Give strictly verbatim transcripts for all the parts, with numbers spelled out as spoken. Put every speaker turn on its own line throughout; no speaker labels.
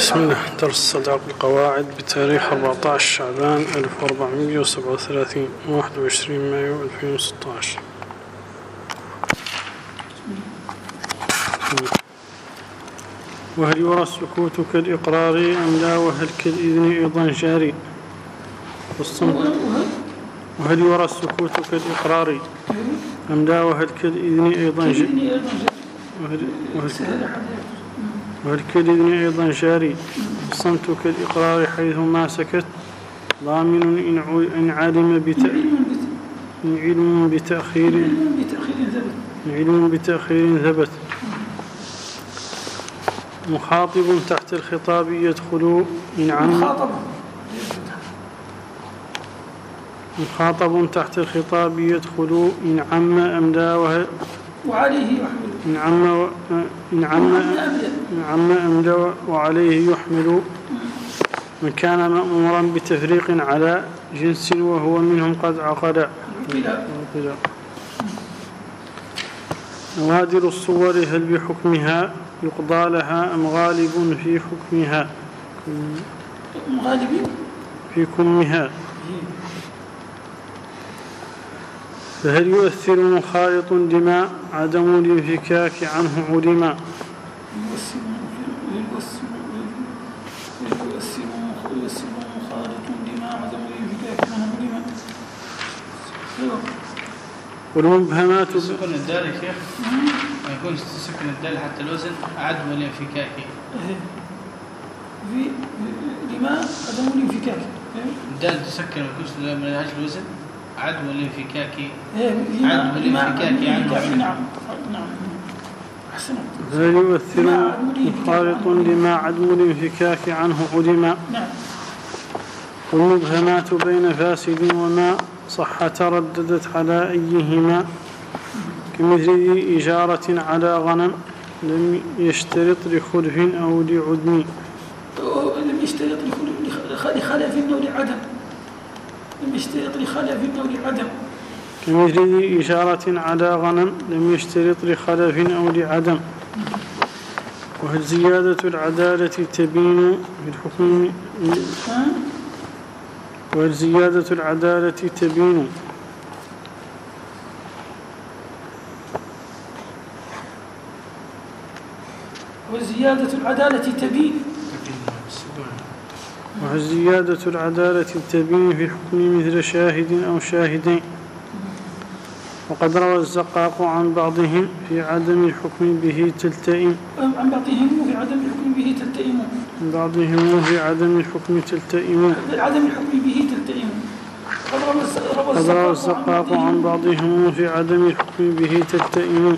بسم الله. درس صداق القواعد بتاريخ أربعة عشر شعبان ألف وأربعمائة وسبعة وثلاثين واحد وعشرين مايو ألفين وستة عشر. وهل يرى السكوت كالإقرار أم لا؟ وهل كالإذن أيضا جاري؟ وهل يرى السكوت كالإقرار أم لا؟ وهل كالإذن أيضا جاري؟ وهل, وهل, وهل كالإذن أيضا جاري؟ الصمت كالإقرار حيث ما سكت ضامن إن علم إن علم بتأخير إن علم بتأخير ثبت. مخاطب تحت الخطاب يدخل إن عم مخاطب تحت الخطاب يدخل إن عم أم لا؟ وهل
وعليه يحمل
إن عم إن عم إن عم أم لا وعليه يحمل. من كان مأمورا بتفريق على جنس وهو منهم قد عقد. نوادر الصور هل بحكمها يقضى لها أم غالب في حكمها
غالب
في كمها؟ فهل يؤثر مخالط دماء عدم الانفكاك عنه علما؟ والمبهمات
سكن الدال يا شيخ ما يكون سكن الدال حتى الوزن عدم الانفكاك
في لما عدم الانفكاك
الدال تسكن ويكون من اجل الوزن عدم الانفكاك
عدم الانفكاك عنه. نعم نعم احسنت.
هل يؤثر مخالط لما عدم الانفكاك عنه علما؟
نعم.
والمبهمات بين فاسد وما صح ترددت على أيهما كمثل ذي إجارة على غنم لم يشترط لخلف أو لعدم.
لم يشترط لخلف أو لعدم لم يشترط لخلف أو لعدم
كمثل ذي إجارة على غنم لم يشترط لخلف أو لعدم. وهل زيادة العدالة تبين في الحكم وهل زيادة العدالة تبين
وزيادة العدالة تبين
وهل زيادة العدالة تبين في الحكم مثل شاهد أو شاهدين. وقد روى الزقاق عن بعضهم في عدم الحكم به تلتئم
عن بعضهم في عدم الحكم به تلتئم
عن بعضهم في عدم الحكم تلتئم
عدم الحكم به تلتئم.
قد روى الزقاق عن بعضهم في عدم الحكم به تلتئم.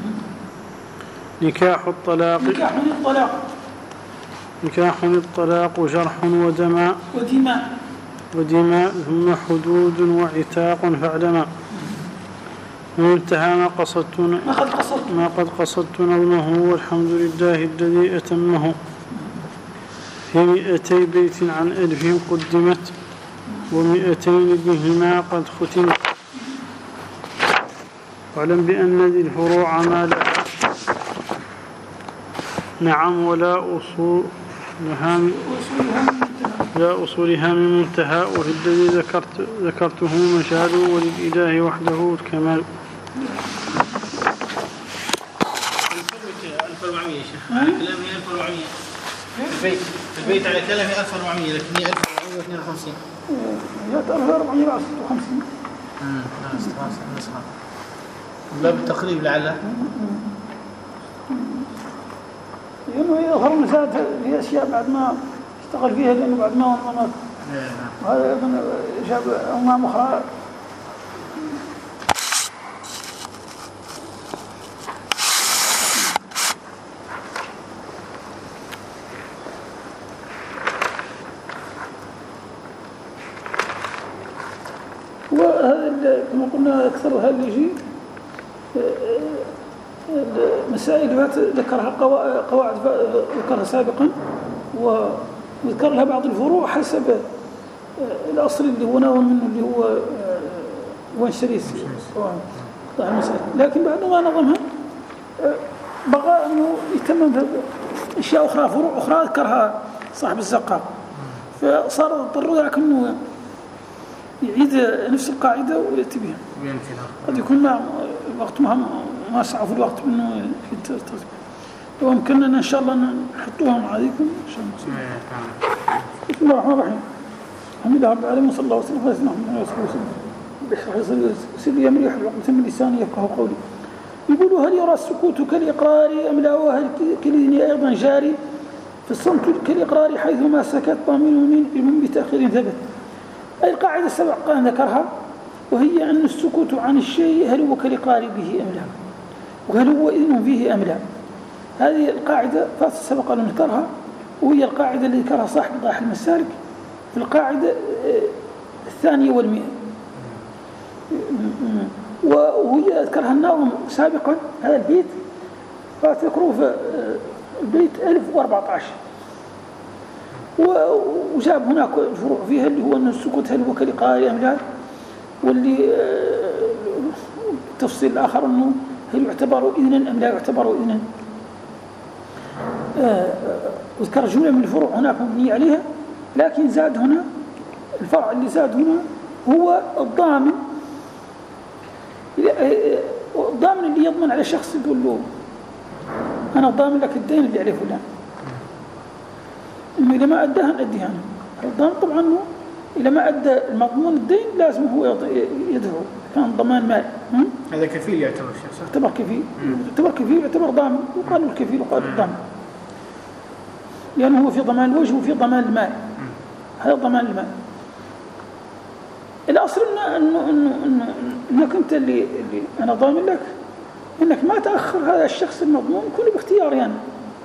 نكاح الطلاق
نكاح الطلاق
نكاح الطلاق جرح ودماء
ودماء
ودماء ثم حدود وعتاق فاعلما. وانتهى ما قصدت
ما قد قصدت
ما قد قصدت نظمه والحمد لله الذي أتمه. في مئتي بيت عن ألف قدمت ومئتين بهما قد ختمت. واعلم بأن ذي الفروع ما لها نعم ولا أصول لها لا أصولها من منتهى. وفي الذي ذكرت ذكرته مجال وللإله وحده الكمال.
ألف وأربعمائة يا شيخ كلامي ألف وأربعمائة البيت البيت على كلامي ألف وأربعمائة لكن هي ألف وأربعمائة واثنين وخمسين
هي ألف وأربعمائة وستة وخمسين
امم خلاص نسخة باب التقريب لعله
لأنه يظهر مساعد في أشياء بعد ما اشتغل فيها لأنه بعد ما انضمت وهذا أيضا جاب أمام أخرى. وهذا كما قلنا أكثر هذا اللي يجي المسائل ذكرها قواعد ذكرها سابقا وذكر لها بعض الفروع حسب الأصل اللي هو ناول منه اللي هو وانشريس لكن بعد ما نظمها بغى أنه يتمم أشياء أخرى فروع أخرى ذكرها صاحب الزقاق، فصار اضطر لكنه يعيد نفس القاعدة ويأتي بها. قد يكون ما وقت ما ما سعى في الوقت منه في الترتيب. لو أمكننا إن شاء الله نحطوها عليكم إن شاء الله. بسم الله الرحمن الرحيم. الحمد لله رب العالمين وصلى الله وسلم على سيدنا محمد وسلم. بشرح سيدي أمري يحب عقدة من لساني يفقه قولي. يقولوا هل يرى السكوت كالإقرار أم لا، وهل كالإذن أيضا جاري؟ فالصمت كالإقرار حيثما سكت ضامن من بتأخير ثبت. أي القاعدة السبع قال ذكرها، وهي أن السكوت عن الشيء هل هو كالإقرار به أم لا، وهل هو إذن فيه أم لا. هذه القاعدة فات سبق أن نذكرها، وهي القاعدة اللي ذكرها صاحب إيضاح المسالك في القاعدة الثانية والمئة، وهي ذكرها الناظم سابقا. هذا البيت فاتذكروه في البيت ألف وأربعة عشر، وجاب هناك فروع فيها اللي هو أن السكوت هل هو كالإقرار أم لا، واللي التفصيل الآخر أنه هل يعتبر إذنا أم لا يعتبر إذنا. وذكر جملة من الفروع هناك مبنية عليها، لكن زاد هنا الفرع اللي زاد هنا هو الضامن، الضامن اللي يضمن على شخص يقول له أنا ضامن لك الدين اللي عليه فلان، إنه إذا ما أداها نأديها أنا. الضامن طبعا هو إذا ما أدى المضمون الدين لازم هو يدفعه، كان ضمان مال.
هذا كفيل يعتبر شخص،
يعتبر كفيل، يعتبر كفيل يعتبر ضامن، وقالوا الكفيل وقالوا الضامن، لأنه هو في ضمان الوجه وفي ضمان المال. هذا ضمان المال. الأصل إنه إنه إنه إنه إنك أنت اللي, اللي أنا ضامن لك إنك ما تأخر هذا الشخص المضمون كله باختياري يعني.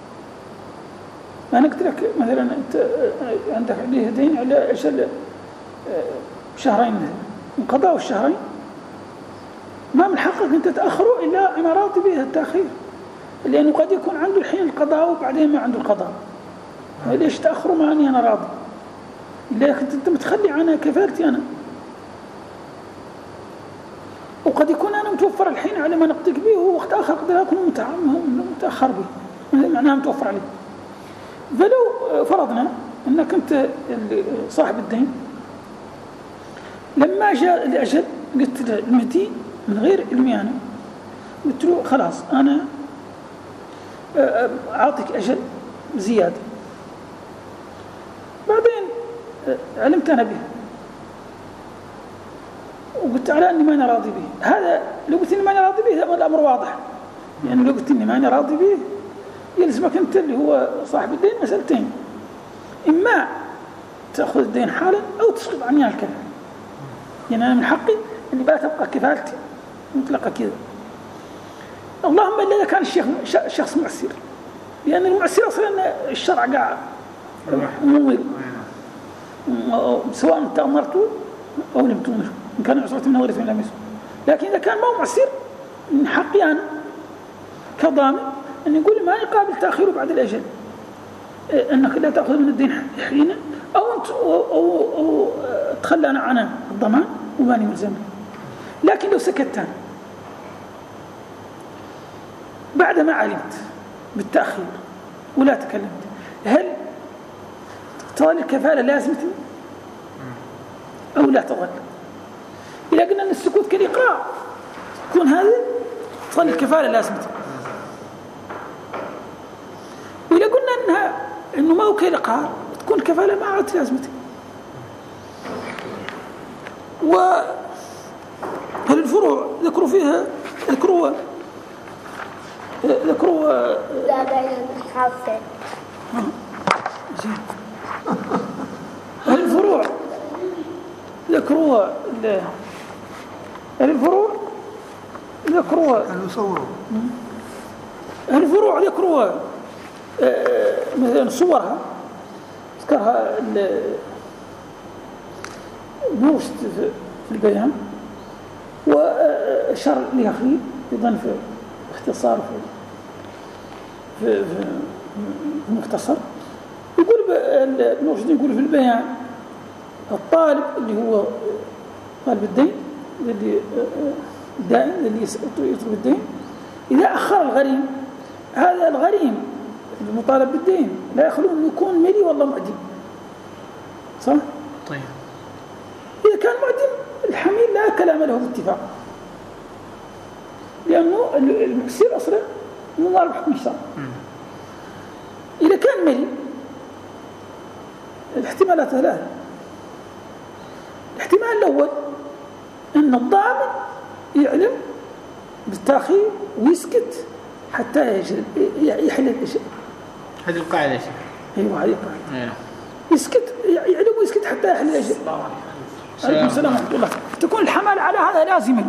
أنا قلت لك مثلا أنت عندك عليه دين على أجل شهرين مثلا، انقضاء الشهرين ما من حقك أنت تأخره إلا أنا راضي به التأخير، لأنه قد يكون عنده الحين القضاء وبعدين ما عنده القضاء. ليش تأخره مع أني أنا راضي؟ لكن أنت متخلي عنها كفالتي أنا، وقد يكون أنا متوفر الحين على ما نقضيك به، وهو وقت آخر قد لا يكون متأخر به، معناها متوفر عليه. فلو فرضنا أنك أنت صاحب الدين لما جاء الأجل قلت له المدين من غير علمي أنا، قلت له خلاص أنا أعطيك أجل زيادة، بعدين علمت أنا به وقلت على أني ما أنا راضي به. هذا لو قلت أني ما أنا راضي به الأمر واضح، يعني لو قلت أني ما أنا راضي به يلزمك أنت اللي هو صاحب الدين مسألتين، إما تأخذ الدين حالا أو تسقط عني الكفالة. يعني أنا من حقي أني بقى تبقى كفالتي مطلقة كذا، اللهم إلا إذا كان الشيخ شخص معسر، لأن المعسر أصلا الشرع قاعد ممر سواء أنت أمرته أو لم تؤمره، إن كان عسرة من نظرة من لم يسر. لكن إذا كان ما هو معسر من حقي أنا كضامن أن يقول ما يقابل تأخيره بعد الأجل، أنك لا تأخذ من الدين حينا أو, أو, أو, أو تخلى أنا عن الضمان وماني ملزم. لكن لو سكت أنا بعد ما علمت بالتأخير ولا تكلمت، هل تظل الكفالة لازمتي أو لا تظل؟ إذا قلنا أن السكوت كالإقرار تكون هذه تظل الكفالة لازمتي، وإذا قلنا أنها إنه ما هو كالإقرار تكون الكفالة ما عادت لازمتي. وهالفروع ذكروا فيها ذكروا ذكروا
لا لا حافظ
زين الفروع ذكروا الفروع ذكروا الفروع ذكروا مثلا صورها ذكرها النوست في البيان، وشرع اليخي أيضا في اختصار في في في المختصر. يقول النوست يقول في البيان الطالب اللي هو طالب الدين اللي الدائن اللي يطلب الدين إذا أخر الغريم، هذا الغريم المطالب بالدين لا يخلو أن يكون ملي والله معدم، صح؟
طيب
إذا كان معدم الحميل لا كلام له باتفاق، لأنه المكسير أصلا مضارب بحكم الشرع. إذا كان ملي الاحتمالات ثلاثة. الاحتمال الأول أن الضامن يعلم بالتأخير ويسكت حتى يحل الأجل.
هذه القاعدة يا شيخ.
أيوة هذه القاعدة. يسكت يعلم ويسكت حتى يحل الأجل. عليكم السلام ورحمة الله. تكون الحمل على هذا لازما،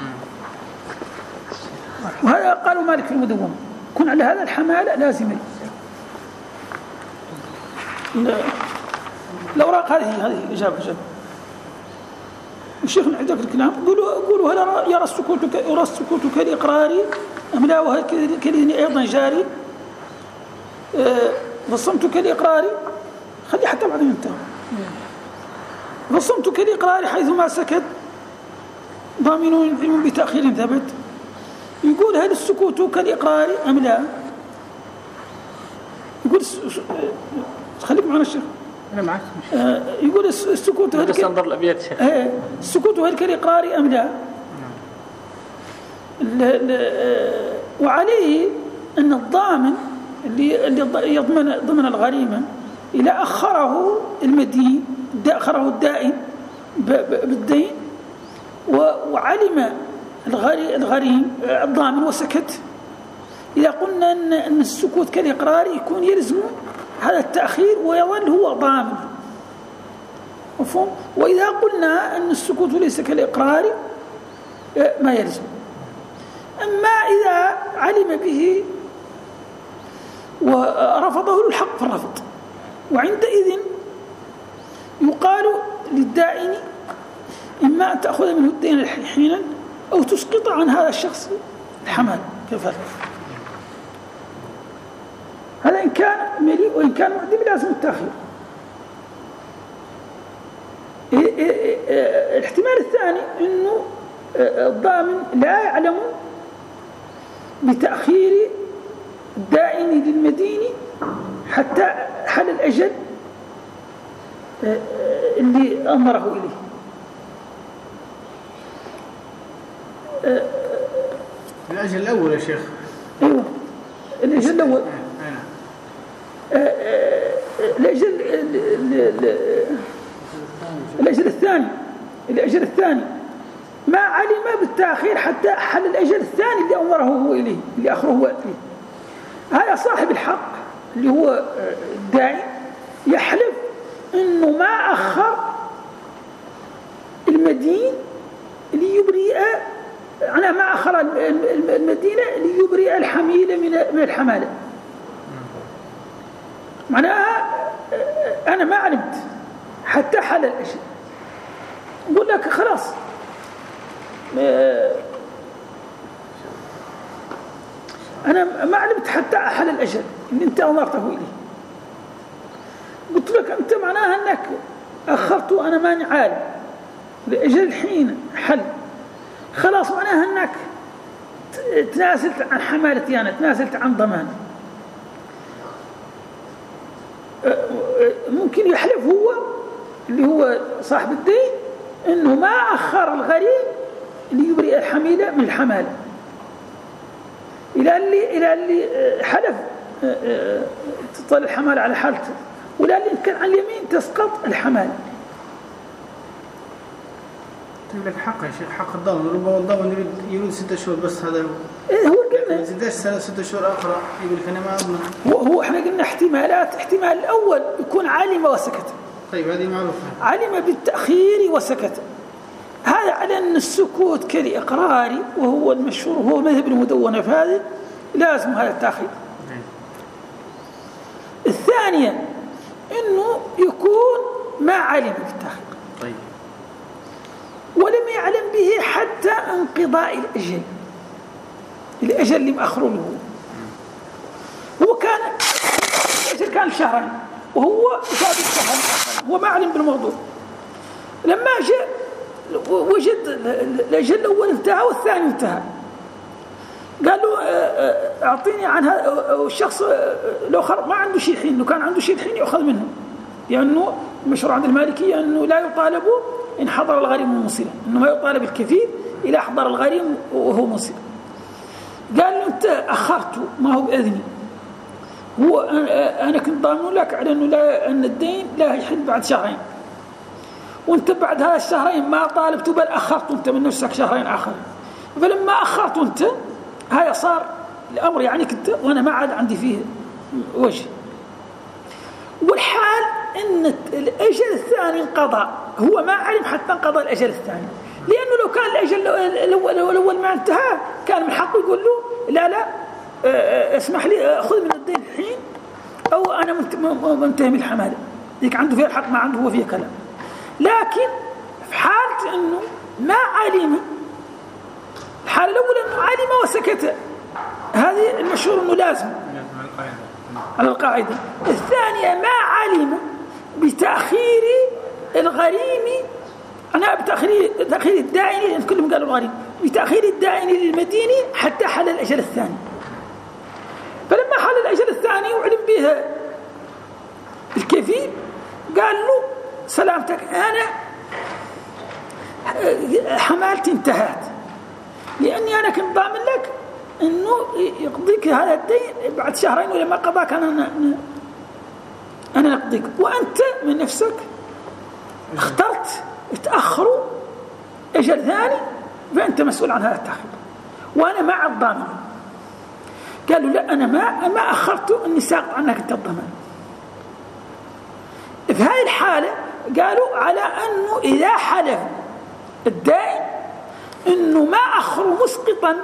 وهذا قالوا مالك في المدونة، يكون على هذا الحمالة لازما. الأوراق هذه هذه إجابة إجابة. الشيخ عندك الكلام قولوا قولوا هل يرى السكوت يرى السكوت كالإقرار أم لا، وهل كالإذن أيضا جاري، فالصمت كالإقرار، خلي حتى بعدين انتهى. فالصمت كالإقرار حيثما سكت ضامن علم بتأخير ثبت. يقول هل السكوت كالإقرار أم لا؟ يقول خليك معنا الشيخ.
أنا معك.
آه يقول السكوت هل
كال... الأبيات شيخ.
آه السكوت هل كالإقرار أم لا؟ آه وعليه أن الضامن اللي اللي يضمن ضمن الغريمة إذا أخره المدين أخره الدائن بالدين وعلم الغريم الضامن وسكت، إذا قلنا أن أن السكوت كالإقرار يكون يلزم هذا التأخير ويظل هو ضامن، مفهوم؟ وإذا قلنا أن السكوت ليس كالإقرار ما يلزم. أما إذا علم به ورفضه له الحق فالرفض، وعندئذ يقال للدائن إما أن تأخذ منه الدين حينا أو تسقط عن هذا الشخص الحمل كفاله. هذا إن كان مليء، وإن كان معدم لازم التأخير. الاحتمال الثاني أنه الضامن لا يعلم بتأخير الدائن للمدين حتى حل الأجل اللي أمره إليه.
الأجل الأول يا شيخ.
أيوة الأجل الأول. الأجل الأجل الثاني الأجل الثاني ما علم بالتأخير حتى حل الأجل الثاني اللي أمره هو إليه، اللي أخره هو إليه. هذا صاحب الحق اللي هو الداعي يحلف إنه ما أخر المدين ليبرئ أنا ما أخر المدينة ليبرئ الحميل من الحمالة. معناها أنا ما علمت حتى حل الأجل. أقول لك خلاص أنا ما علمت حتى حل الأجل اللي أنت أمرته إليه. قلت لك أنت معناها أنك أخرت وأنا ماني عالم لأجل حين حل، خلاص معناها أنك تنازلت عن حمالتي، أنا تنازلت عن ضماني. ممكن يحلف هو اللي هو صاحب الدين إنه ما أخر الغريم ليبرئ الحميلة من الحمالة، إلى اللي إلى اللي حلف تطل الحمالة على حالته، ولا اللي كان على اليمين تسقط الحمالة.
تقول لك حق يا شيخ، حق الضامن، ربما الضامن يريد يريد ستة شهور بس، هذا هو.
إيه هو قلنا.
زدش ستة شهور أخرى يقول لك أنا ما أضمن.
هو هو إحنا قلنا احتمالات، احتمال الأول يكون علم وسكت.
طيب هذه معروفة. علم
بالتأخير وسكت، هذا على أن السكوت كالإقرار وهو المشهور وهو مذهب المدونة، فهذا لازم هذا التأخير. الثانية إنه يكون ما علم بالتأخير.
طيب.
ولم يعلم به حتى انقضاء الأجل، الأجل اللي مأخره له. هو كان الأجل كان شهرين وهو فات الشهر، هو ما علم بالموضوع. لما جاء وجد الأجل الأول انتهى والثاني انتهى، قال له أعطيني عن هذا الشخص لو خرج ما عنده شيء الحين، لو كان عنده شيء الحين يأخذ منه، لأنه يعني المشروع عند المالكية أنه لا يطالب إن حضر الغريم موصلا، أنه ما يطالب الكفيل إذا حضر الغريم وهو موصل. قال له أنت أخرته ما هو بإذني، هو أنا كنت ضامن لك على أنه لا أن الدين لا يحل بعد شهرين، وأنت بعد هذا الشهرين ما طالبته بل أخرت أنت من نفسك شهرين آخرين، فلما أخرت أنت هذا صار الأمر يعني كنت وأنا ما عاد عندي فيه وجه. والحال أن الأجل الثاني انقضى، هو ما علم حتى انقضى الأجل الثاني، لأنه لو كان الأجل الأول ما انتهى كان من حقه يقول له لا لا اسمح لي خذ من الدين الحين أو أنا منتهي من الحمالة، ذيك عنده فيها الحق ما عنده هو فيها كلام. لكن في حالة أنه ما علم، الحالة الأولى أنه علم وسكت، هذه المشهور أنه لازم على القاعدة. الثانية ما علم بتأخير الغريم، أنا بتأخير تأخير الداعي، كلهم قالوا الغريم، بتأخير الداعي للمدين حتى حل الأجل الثاني. فلما حل الأجل الثاني وعلم بها الكفيل قال له سلامتك أنا حمالتي انتهت، لأني أنا كنت ضامن لك أنه يقضيك هذا الدين بعد شهرين، ولما قضاك أنا أنا أقضيك، وأنت من نفسك اخترت تأخروا أجل ثاني، فأنت مسؤول عن هذا التأخير وأنا ما الضامن. قالوا لا أنا ما ما أخرته أني ساقط عنك أنت الضمان. في هذه الحالة قالوا على أنه إذا حلف الدائن أنه ما أخر مسقطا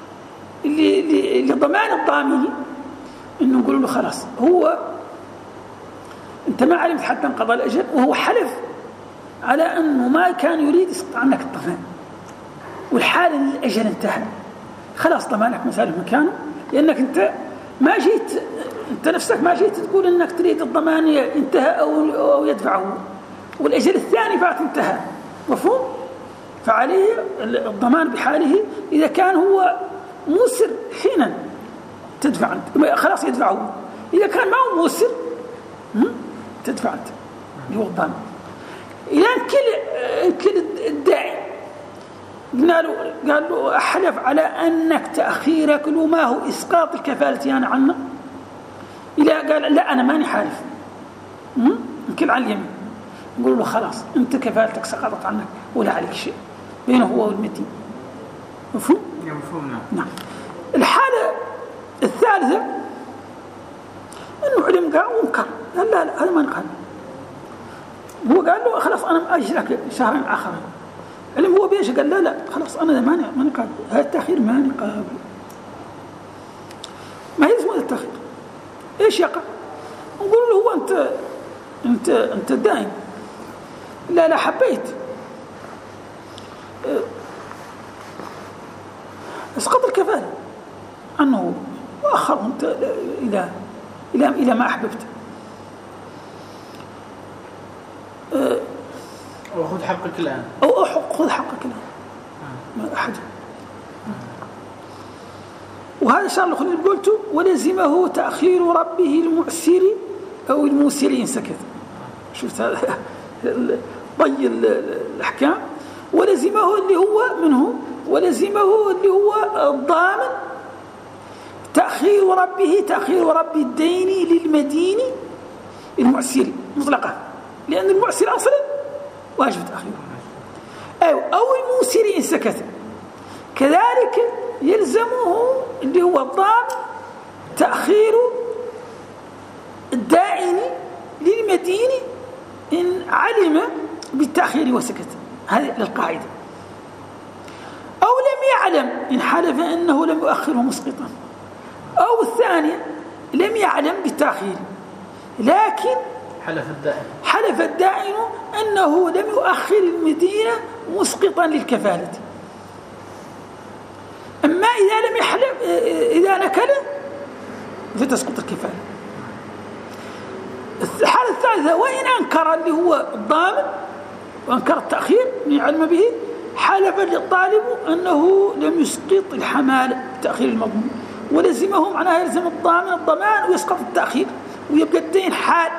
لضمان الضامن، أنه نقول له خلاص هو أنت ما علمت حتى انقضى الأجل، وهو حلف على أنه ما كان يريد يسقط عنك الضمان، والحال أن الأجل انتهى خلاص ضمانك مثال مكانه، لأنك أنت ما جيت أنت نفسك ما جيت تقول أنك تريد الضمان انتهى أو, أو يدفعه، والأجل الثاني فات انتهى، مفهوم؟ فعليه الضمان بحاله إذا كان هو موسر حينا تدفع أنت خلاص يدفعه، إذا كان ما هو موسر تدفع أنت اللي هو الضمان. إذا كل كل الداعي قلنا له قال له أحلف على أنك تأخيرك له ما هو إسقاط الكفالة أنا عنه، إذا قال لا أنا ماني حالف كل على اليمين، نقول له خلاص أنت كفالتك سقطت عنك ولا عليك شيء بينه هو والمدين. مفهوم؟
مفهوم.
نعم. الحالة الثالثة إنه علم قال وانكر، قال لا لا هذا ما نقال، هو قال له خلاص أنا أجلك شهرين آخرين، علم هو بيش قال لا لا خلاص أنا ماني ماني قابل، هذا التأخير ماني قابل، ما هي اسمه التأخير. إيش يقع؟ نقول له هو أنت أنت أنت دائم لا لا حبيت اسقط الكفالة عنه وأخر أنت إلى إلى إلى ما أحببت،
أو خذ حقك الآن،
أو خذ حقك الآن ما أحد. وهذا شرط الخليل قلته ولزمه تأخير ربه المعسر أو الموسر إن سكت. شفت هذا طي الأحكام. ولزمه اللي هو منه ولزمه اللي هو الضامن تأخير ربه تأخير رب الدين للمدين المعسر مطلقا، لأن المعسر أصلا واجب تأخيره، أو, أو الموسر إن سكت. كذلك يلزمه اللي هو الضامن تأخير الدائن للمدين إن علم بالتأخير وسكت، هذه القاعدة. أو لم يعلم إن حلف أنه لم يؤخره مسقطا، أو الثانية لم يعلم بالتأخير لكن
حلف الدائن
حلف الدائن أنه لم يؤخر المدينة مسقطا للكفالة. أما إذا لم يحلف إذا نكل فتسقط الكفالة. الحالة الثالثة وإن أنكر اللي هو الضامن وأنكر التأخير من علم به حلف الطالب أنه لم يسقط الحمالة تأخير المضمون، ولزمه معناها يلزم الضامن الضمان ويسقط التأخير ويبقى الدين حال،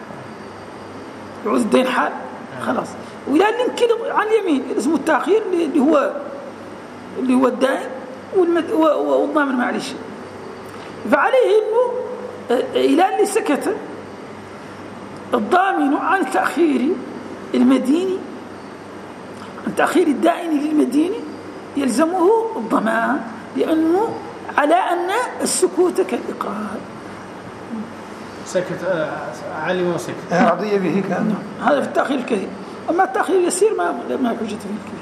يعود الدين حال خلاص. ولا يمكن عن اليمين اسمه التأخير اللي هو اللي هو الدائن والضامن معلش. فعليه انه الى اللي سكت الضامن عن تأخير المديني، عن تأخير الدائن للمديني يلزمه الضمان، لأنه على أن السكوت كالإقرار.
سكت علم وسكت
عرضية به كان
هذا في التأخير الكثير. أما التأخير اليسير ما ما حجة فيه الكثير.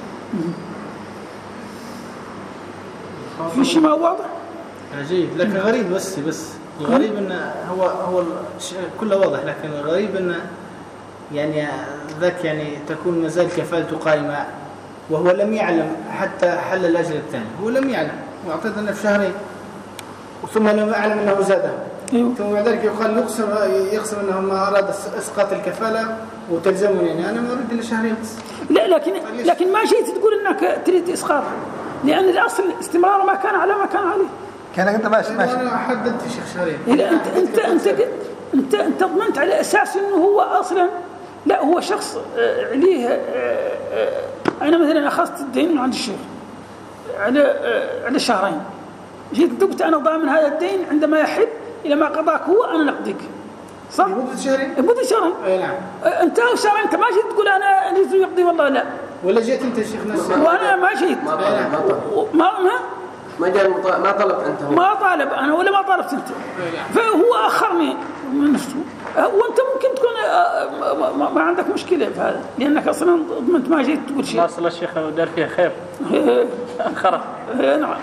في شيء ما واضح؟
جيد، لكن غريب بس بس الغريب أنه هو هو كله واضح، لكن الغريب أنه يعني ذاك يعني تكون مازال كفالته قائمة وهو لم يعلم حتى حل الأجل الثاني، هو لم يعلم وأعطيت أنه في شهرين ثم لم يعلم أنه زاده، ثم بعد ذلك يقال يقسم يقسم أنه ما أراد إسقاط الكفالة وتلزمني يعني أنا ما أريد إلا شهرين بس.
لا لكن لكن ما شيء تقول أنك تريد إسقاط، لأن الأصل استمرار ما كان على ما كان عليه.
كان أنت ماشي ماشي.
أنا حددت شيخ شهرين.
إذا أنت أنت أنت أنت أنت ضمنت على أساس إنه هو أصلاً لا هو شخص عليه. أنا مثلاً أخذت الدين من عند الشيخ على على شهرين، جيت قلت أنا ضامن هذا الدين عندما يحل إلى ما قضاك هو أنا نقضيك، صح؟
مدة شهرين.
مدة شهرين.
أي نعم.
أنت شهرين أنت ما جيت تقول أنا أريد يقضي والله لا.
ولا جيت أنت شيخ نفسك.
وأنا ما جيت.
ما طلب
ما ما
ما جاء ما طلبت أنت.
ما طالب أنا ولا ما طالبت أنت. فهو أخرني من نفسه، وأنت ممكن تكون ما, ما عندك مشكلة في هذا، لأنك أصلاً ضمنت ما جيت تقول شيء.
ما صلى الشيخ ودار فيها خير. خرف.
نعم.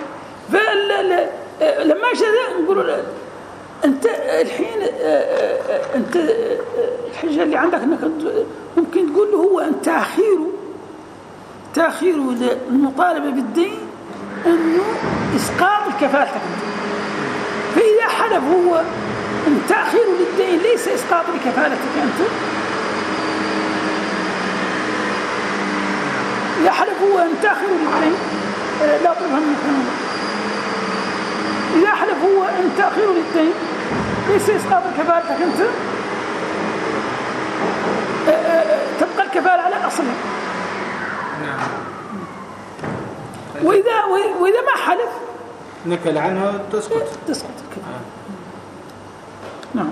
فلما جاء نقول أنت الحين أنت الحاجة اللي عندك أنك ممكن تقول له هو أن تأخيره تأخيره المطالبة بالدين أنه إسقاط الكفالة. فإذا حلف هو أن تأخيره للدين ليس إسقاط لكفالتك أنت، إذا حلف هو أن تأخيره للدين لا طلبها من القانون، إذا حلف هو أن تأخيره للدين ليس إسقاط كفالتك أنت، تبقى الكفالة على أصلها. وإذا وإذا ما حلف
نكل عنها تسقط
تسقط الكفالة. نعم.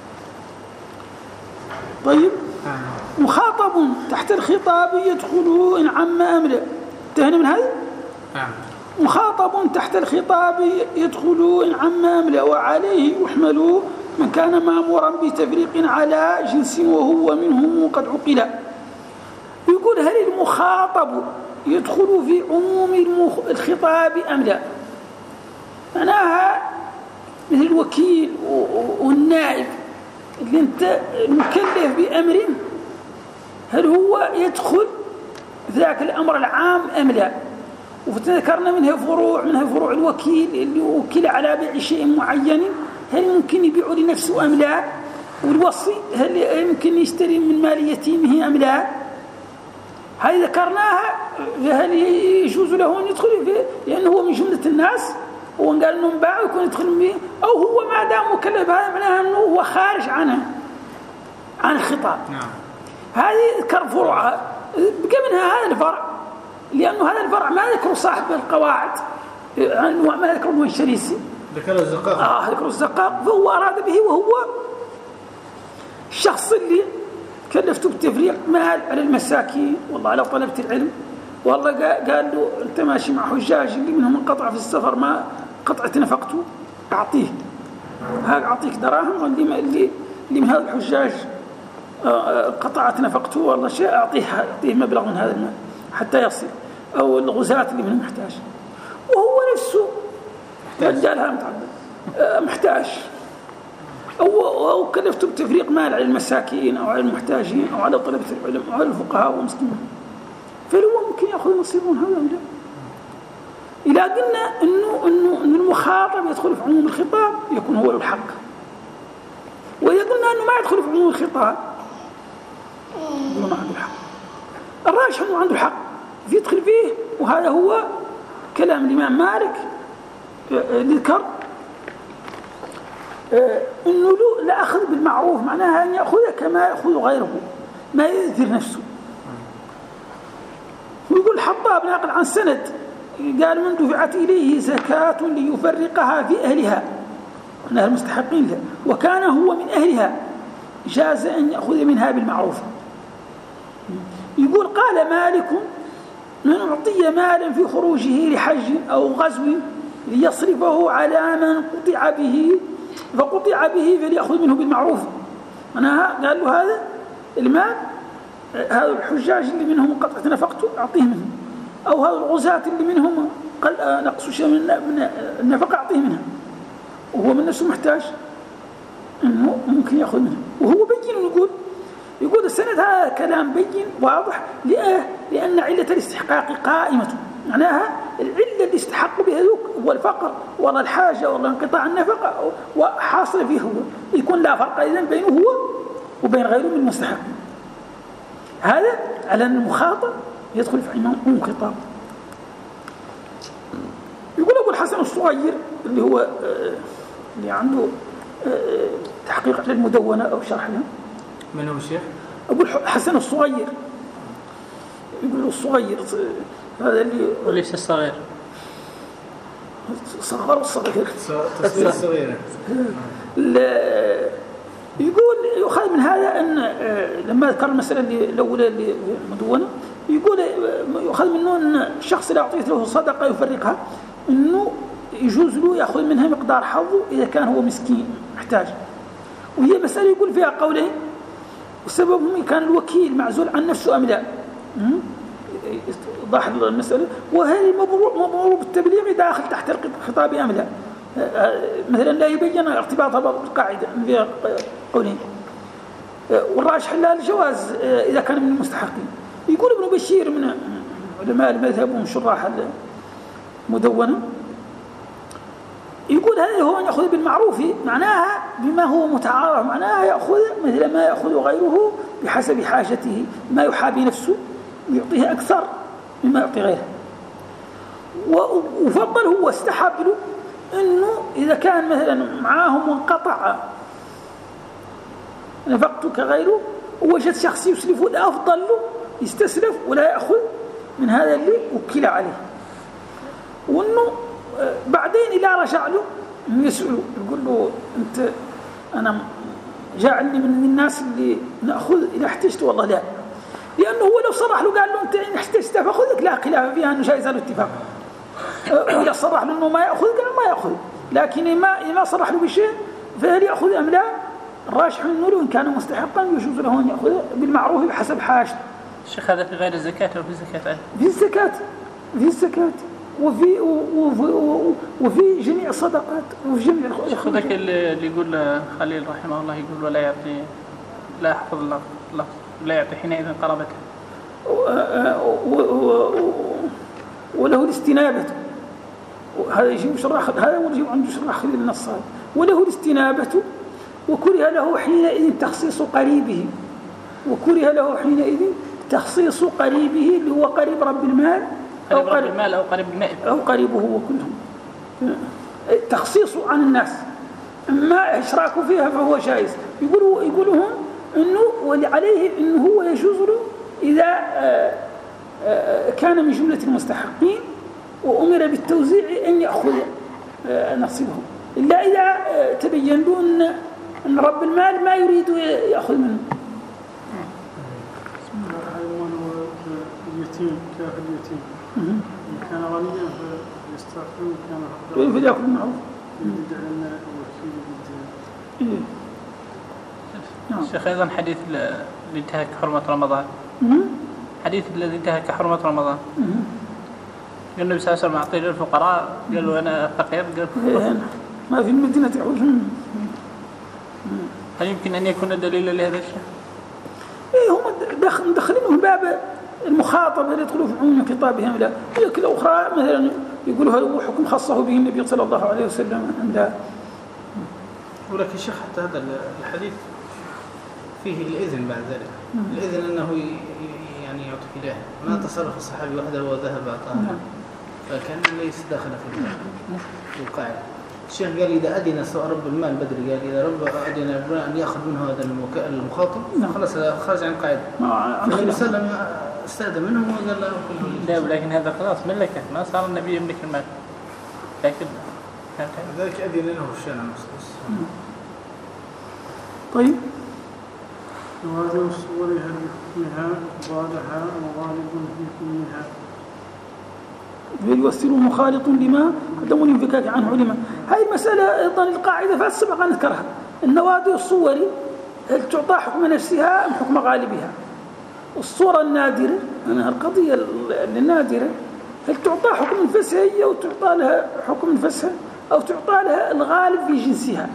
طيب مخاطب تحت الخطاب يدخل إن عم أمره. انتهينا من هذا؟
نعم.
مخاطب تحت الخطاب يدخل إن عم أمره وعليه يحمل من كان مأمورا بتفريق على جنس وهو منهم قد عقل. يقول هل المخاطب يدخل في عموم الخطاب أم لا؟ معناها مثل الوكيل والنائب اللي انت مكلف بأمر، هل هو يدخل في ذاك الأمر العام أم لا؟ وذكرنا منها فروع، منها فروع الوكيل اللي وكل على بيع شيء معين، هل ممكن يبيع لنفسه أم لا؟ والوصي هل يمكن يشتري من مال يتيمه أم لا؟ هذه ذكرناها. هل يجوز له أن يدخل فيه لأنه هو من جملة الناس وقال أنه باع ويكون يدخل به، أو هو ما دام مكلف هذا معناها أنه هو خارج عنه عن الخطاب.
نعم.
هذه ذكر فروعها، بقى منها هذا الفرع، لأنه هذا الفرع ما ذكر صاحب القواعد، ما ذكر ابن الشريسي،
ذكر الزقاق.
آه ذكر الزقاق، فهو أراد به وهو الشخص اللي كلفته بتفريق مال على المساكين والله على طلبة العلم، والله قال له أنت ماشي مع حجاج اللي منهم انقطع في السفر ما قطعت نفقته أعطيه، ها أعطيك دراهم، واللي اللي اللي من هذا الحجاج قطعت نفقته والله شيء أعطيه أعطيه مبلغ من هذا المال حتى يصل، أو الغزاة اللي منهم محتاج، وهو نفسه رجالها متعدد محتاج، أو أو كلفته بتفريق مال على المساكين أو على المحتاجين أو على طلبة العلم أو على الفقهاء والمسلمين، فهو ممكن يأخذ نصيبهم هذا ولا؟ إذا قلنا إنه إنه إن المخاطب يدخل في عموم الخطاب يكون هو له الحق، وإذا قلنا إنه ما يدخل في عموم الخطاب يقول ما عنده الحق. الراجح إنه عنده الحق يدخل فيه، وهذا هو كلام الإمام مالك ذكر إنه لا أخذ بالمعروف معناها أن يأخذ كما يأخذ غيره ما يأثر نفسه. ويقول الحطاب ناقل عن سند قال من دفعت إليه زكاة ليفرقها في أهلها أنها المستحقين لها وكان هو من أهلها جاز أن يأخذ منها بالمعروف. يقول قال مالك من أعطي مالا في خروجه لحج أو غزو ليصرفه على من قطع به فقطع به فليأخذ منه بالمعروف. أنا قال له هذا المال هذا الحجاج اللي منهم قطعت نفقته أعطيه منه أو هذا الغزاة اللي منهم نقصوا شيء من النفقة أعطيه منها وهو من نفسه محتاج إنه ممكن يأخذ منه. وهو بين يقول يقول السند هذا كلام بين واضح لأن علة الاستحقاق قائمة معناها العلة اللي استحق بها هو الفقر ولا الحاجة ولا انقطاع النفقة وحاصل فيه هو يكون لا فرق إذن بينه هو وبين غيره من المستحقين. هذا على أن المخاطب يدخل في عموم خطاب. يقول أبو الحسن الصغير اللي هو اللي عنده تحقيق للمدونة أو شرح لها.
من هو الشيخ؟
أبو الحسن الصغير يقول الصغير هذا اللي
وليس الصغير
صغر الصغير
تصوير الصغير.
يقول يؤخذ من هذا أن لما ذكر المسألة الأولى اللي مدونة يقول يؤخذ منه أن الشخص اللي أعطيت له صدقة يفرقها أنه يجوز له يأخذ منها مقدار حظه إذا كان هو مسكين محتاج. وهي مسألة يقول فيها قولين وسببهم كان الوكيل معزول عن نفسه أم لا ضاح المسألة وهل مبرور بالتبليغ داخل تحت الخطاب أم لا مثلا لا يبين ارتباطها بالقاعدة فيها قولين والراجح لا الجواز إذا كان من المستحقين. يقول ابن بشير من علماء المذهب ومن شراح المدونة يقول هذا هو أن يأخذ بالمعروف معناها بما هو متعارف معناها يأخذ مثل ما يأخذ غيره بحسب حاجته ما يحابي نفسه ويعطيه أكثر مما يعطي غيره. وفضل هو استحب له أنه إذا كان مثلا معاهم وانقطع نفقته كغيره ووجد شخص يسلفه الأفضل له يستسلف ولا يأخذ من هذا اللي وكل عليه. وأنه بعدين إذا رجع له يسأله يقول له أنت أنا جاعلني من الناس اللي نأخذ إذا احتجت والله لا لأنه هو لو صرح له قال له أنت إن احتجت فأخذك لا خلاف فيها أنه جائز الاتفاق. وإذا صرح له أنه ما يأخذ قال ما يأخذ لكن ما إذا صرح له بشيء فهل يأخذ أم لا الراجح أنه لو إن كان مستحقا يجوز له أن يأخذ بالمعروف بحسب حاجته.
الشيخ هذا في غير الزكاة أو في الزكاة؟
في الزكاة في الزكاة وفي وفي, وفي جميع الصدقات وفي جميع
الخدمات. ذاك اللي يقول خليل رحمه الله يقول ولا يعطي لا يحفظ الله لا يعطي حينئذ قرابته
وله الاستنابة هذا يجيب شرح هذا ويجيب عنده شرح خليل النص وله الاستنابة وكره له حينئذ تخصيص قريبه وكره له حينئذ تخصيص قريبه اللي هو قريب رب المال
أو قريب المال أو قريب النائب
أو قريبه وكلهم تخصيصه عن الناس ما إشراكوا فيها فهو جائز. يقولوا يقولون إنه وعليه إنه هو يجوز له إذا كان من جملة المستحقين وأمر بالتوزيع أن يأخذ نصيبه إلا إذا تبين له أن أن رب المال ما يريد يأخذ منه.
اليتيم كافر اليتيم إن كان غنيا فيستعفون كان حقا
فليأكل بالمعروف.
يدعنا وكيل بالدين. الشيخ أيضا حديث اللي انتهك حرمة رمضان حديث الذي انتهك حرمة رمضان قال النبي صلى الله عليه وسلم أعطيه للفقراء قال له أنا فقير قال
ما في المدينة يعود.
هل يمكن أن يكون دليلا لهذا الشيء؟
إيه هم دخلينه باب المخاطب اللي يدخلوا في عموم خطابهم لا لكن الأخرى مثلا يقولوا هذا حكم خصه به النبي صلى الله عليه وسلم عندها.
ولكن شيخ حتى هذا الحديث فيه الإذن بعد ذلك الإذن أنه يعني يعطي إله ما تصرف الصحابي وحده وذهب أعطاه كان ليس داخل في القاعدة. الشيخ قال إذا أذن رب المال بدري قال إذا رب أذن أن يأخذ منه هذا المخاطب خلاص خرج عن القاعدة. النبي صلى الله عليه وسلم استأذن منهم وقال له
لا ولكن هذا خلاص ملكه ما صار النبي يملك المال لكن
ذلك أذن له الشارع المسلس.
طيب
وهذه الصور هل بحكمها ضادها وغالب في كلها
يوسر مخالط لما قدموا الانفكاك عنه علما. هذه المسألة أيضا القاعدة فسبق أن نذكرها. النوادر الصور هل تعطى حكم نفسها أم حكم غالبها؟ الصورة النادرة أنا القضية النادرة هل تعطى حكم الفسح أو تعطى لها حكم الفسح أو تعطى لها الغالب في جنسها؟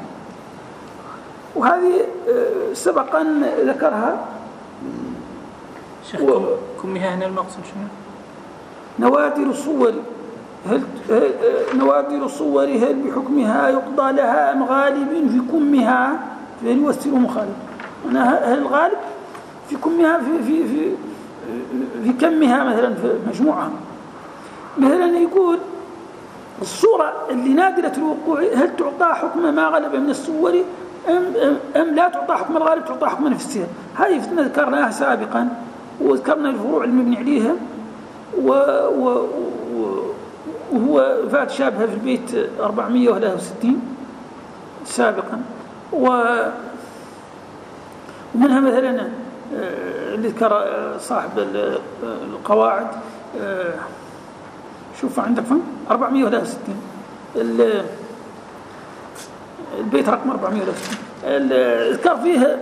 وهذه سبق أن ذكرها.
شيخ كمها هنا المقصود شنو؟
نوادر الصور هل نوادر الصور هل بحكمها يقضى لها أم غالب في كمها فهل يوسر مخالف؟ أنا هل الغالب في كمها في في في في كمها مثلا في مجموعة مثلا يقول الصورة اللي نادرة الوقوع هل تعطى حكم ما غلب من الصور أم, أم لا تعطى حكم الغالب تعطى حكم نفسها. هذه ذكرناها سابقا وذكرنا الفروع المبني عليها وهو فات شابه في البيت أربعمائة وثلاثة وستين سابقا. ومنها مثلا اللي ذكر صاحب القواعد شوف عندك فهم أربعمائة وثلاثة وستين البيت رقم أربعمائة وثلاثة وستين ذكر فيها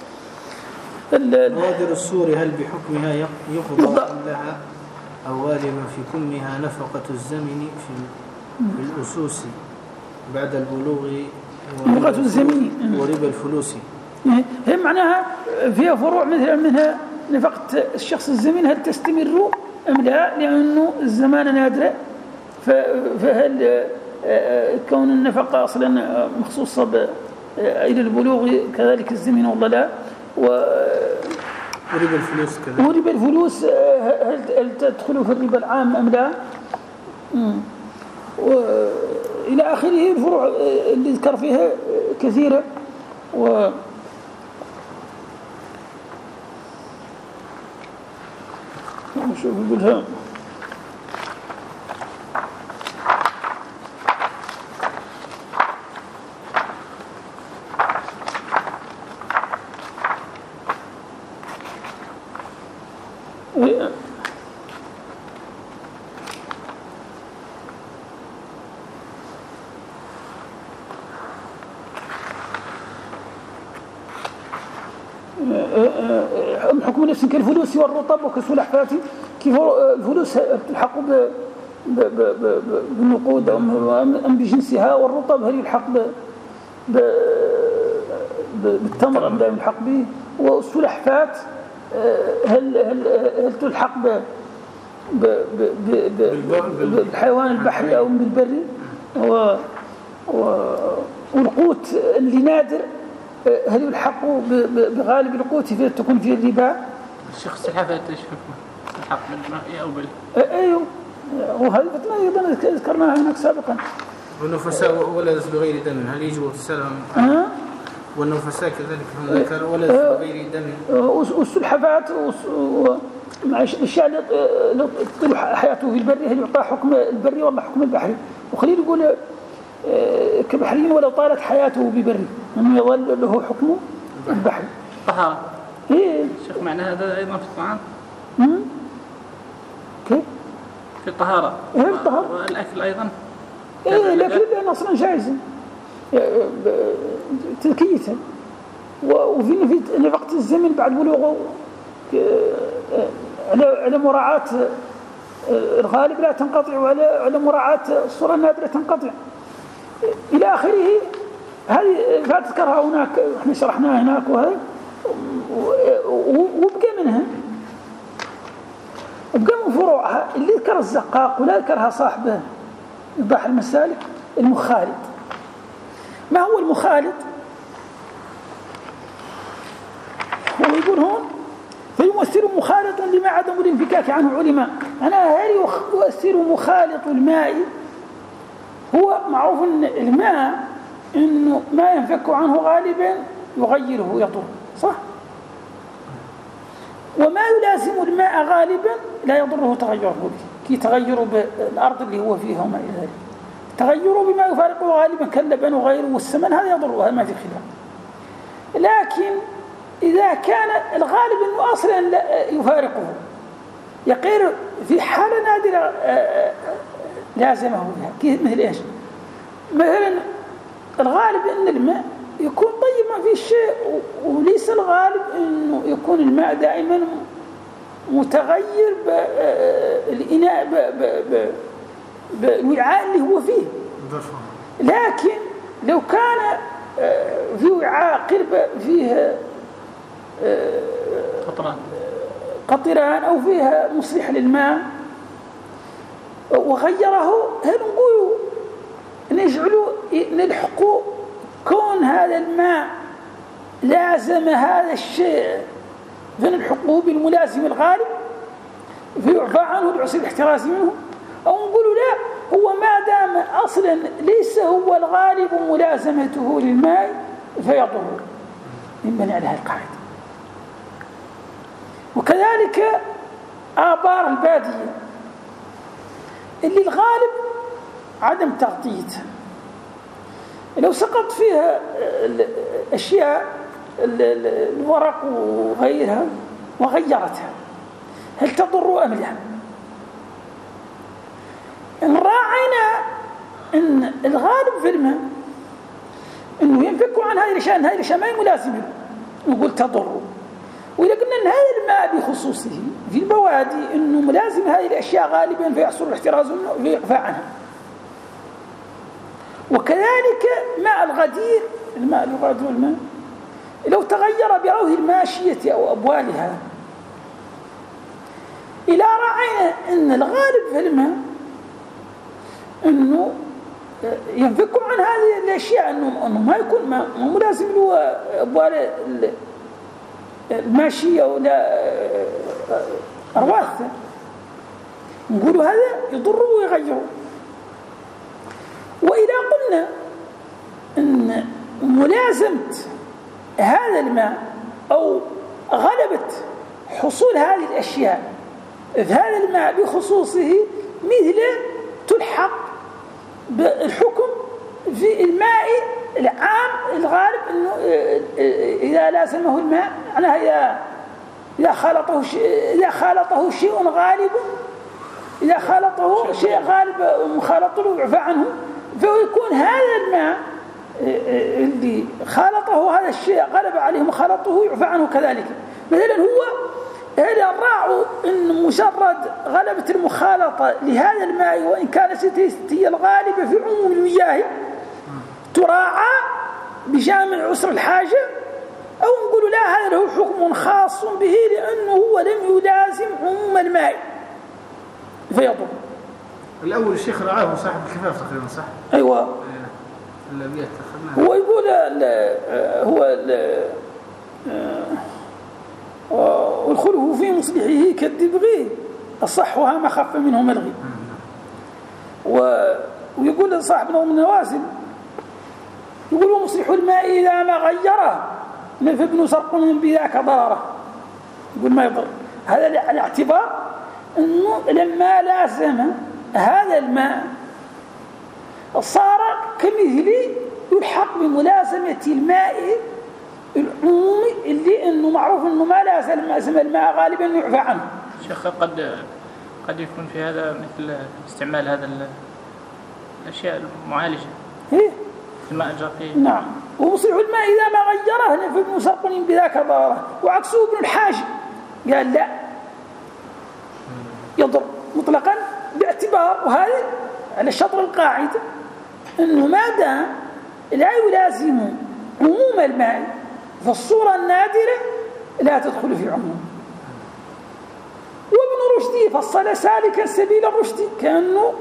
نوادر الصور هل بحكمها يقضى لها أو غالبا في كمها نفقة الزمن في الأسوس بعد البلوغ
نفقة الزمن
وربا الفلوس.
هي معناها فيها فروع مثلا منها نفقة الشخص الزمن هل تستمر أم لا لأنه الزمان نادرة فهل كون النفقة أصلا مخصوصة إلى البلوغ كذلك الزمن والله لا
وربا الفلوس كذلك
وربا الفلوس هل تدخل في الربا العام أم لا وإلى آخره. الفروع اللي ذكر فيها كثيرة و نشوف يقولها حكم نفس كالفلوس والرطب وكالسلحفاة كيف الفلوس تلحق بالنقود أم بجنسها والرطب هل يلحق بالتمر أم لا يلحق به والسلحفاة هل هل هل تلحق بالحيوان البحري أو بالبري والقوت اللي نادر هل يلحق بغالب القوت في تكون فيه الربا؟
الشيخ السلحفاة ايش حكمه؟ تلحق بالماء او بال
ايوه وهذه ايضا ذكرناها هناك سابقا.
والنفساء ولدت بغير دم هل يجب اغتسالهم؟
أه؟
والنفساء كذلك هم ذكر ولدت بغير دم.
والسلحفاة مع الاشياء اللي تطيل حياته في البري هل يعطى حكم البري ولا حكم البحري؟ وخليل يقول كبحرين ولو طالت حياته ببري انه يظل له حكم البحر.
طهارة.
ايه
شيخ معنى هذا ايضا في الطعام؟
امم كيف؟
في الطهارة.
ايه الطهارة.
والاكل ايضا.
ايه الاكل لانه اصلا جائز تذكية وفي في نفقة الزمن بعد بلوغه على على مراعاة الغالب لا تنقطع وعلى على مراعاة الصورة النادرة تنقطع إلى آخره. هذه فاتذكرها هناك احنا شرحناها هناك وهذا وبقى منها وبقى من فروعها اللي ذكر الزقاق ولا ذكرها صاحبه إيضاح المسالك المخالط. ما هو المخالط؟ هو يقول هون فيمثل مخالط لما عدم الانفكاك عنه علماء. أنا هل يؤثر مخالط الماء؟ هو معروف أن الماء إنه ما ينفك عنه غالبا يغيره يضر، صح؟ وما يلازم الماء غالبا لا يضره تغيره به، كي تغيره بالأرض اللي هو فيها وما إلى ذلك. تغيره بما يفارقه غالبا كاللبن وغيره والسمن هذا يضره، هذا ما في خلاف. لكن إذا كان الغالب أنه أصلا يفارقه يقير في حالة نادرة لازمه بها، مثل إيش؟ مثلا الغالب أن الماء يكون طيب ما فيه شيء، وليس الغالب أنه يكون الماء دائما متغير بالإناء بالوعاء اللي هو فيه. لكن لو كان في وعاء قرب فيه
قطران
قطران أو فيها مصلح للماء وغيره، هل نقول نجعله نلحقوا كون هذا الماء لازم هذا الشيء فنلحقه بالملازم الغالب فيعفى عنه لعسر الاحتراز منه، أو نقول لا، هو ما دام أصلا ليس هو الغالب ملازمته للماء فيضر، ينبني على هذه القاعدة. وكذلك آبار البادية اللي الغالب عدم تغطيتها، لو سقط فيها الأشياء الورق وغيرها وغيرتها هل تضر أم لا؟ إن راعينا إن الغالب في الماء إنه ينفكوا عن هذه الأشياء، هذه الأشياء ما هي ملازمة، نقول تضر. وإذا قلنا أن هذا الماء بخصوصه في البوادي إنه ملازم هذه الأشياء غالبا فيحصل الاحتراز منه ويعفى عنها. وكذلك ماء الغدير، الماء الغدير الماء لو تغير بروه الماشية أو أبوالها، إلى رأينا أن الغالب في الماء أنه ينفكوا عن هذه الأشياء، أنه ما يكون ما ملازم له أبوال الماشية ولا أرواثه، نقولوا هذا يضره ويغيره. وإذا قلنا أن ملازمة هذا الماء أو غلبت حصول هذه الأشياء في هذا الماء بخصوصه مثل تلحق بالحكم في الماء العام الغالب أنه إذا لازمه الماء معناها إذا إذا خالطه شيء إذا خالطه شيء غالب إذا خالطه شيء غالب مخالط له يعفى عنه، فيكون هذا الماء اللي خالطه هذا الشيء غلب عليه مخالطه يعفى عنه كذلك. مثلا هو هذا الراع إن مجرد غلبة المخالطة لهذا الماء وإن كانت هي الغالبة في عموم المياه تراعى بجامع عسر الحاجة، أو نقول لا هذا له حكم خاص به لأنه هو لم يلازم عموم الماء فيضر.
الأول الشيخ رعاه صاحب الكفاف تقريبا، صح؟
أيوة.
اللبيات أخذناها.
هو يقول ال هو ال والخلف في مصلحه كالدبغي أصحها ما خف منه ملغي. ويقول صاحب نوم النوازل يقول مصلح الماء إذا ما غيره فابن سرق من بذاك ضرره، يقول ما يضر. هذا الاعتبار أنه لما لازم هذا الماء صار كمثل يلحق بملازمة الماء العمومي اللي انه معروف انه ما لازم الماء غالبا يعفى عنه.
شيخ قد قد يكون في هذا مثل استعمال هذا الاشياء المعالجه
ايه
الماء الجرفي.
نعم. ومصلح الماء اذا ما غيره فابن سرق بذاك ضرره، وعكسه ابن الحاج قال لا يضر مطلقا باعتبار، وهذه على شطر القاعده انه ما دام لا يلازم عموم الماء فالصورة النادرة لا تدخل في عموم. وابن رشدي فصل سالكا سبيل الرشد كأنه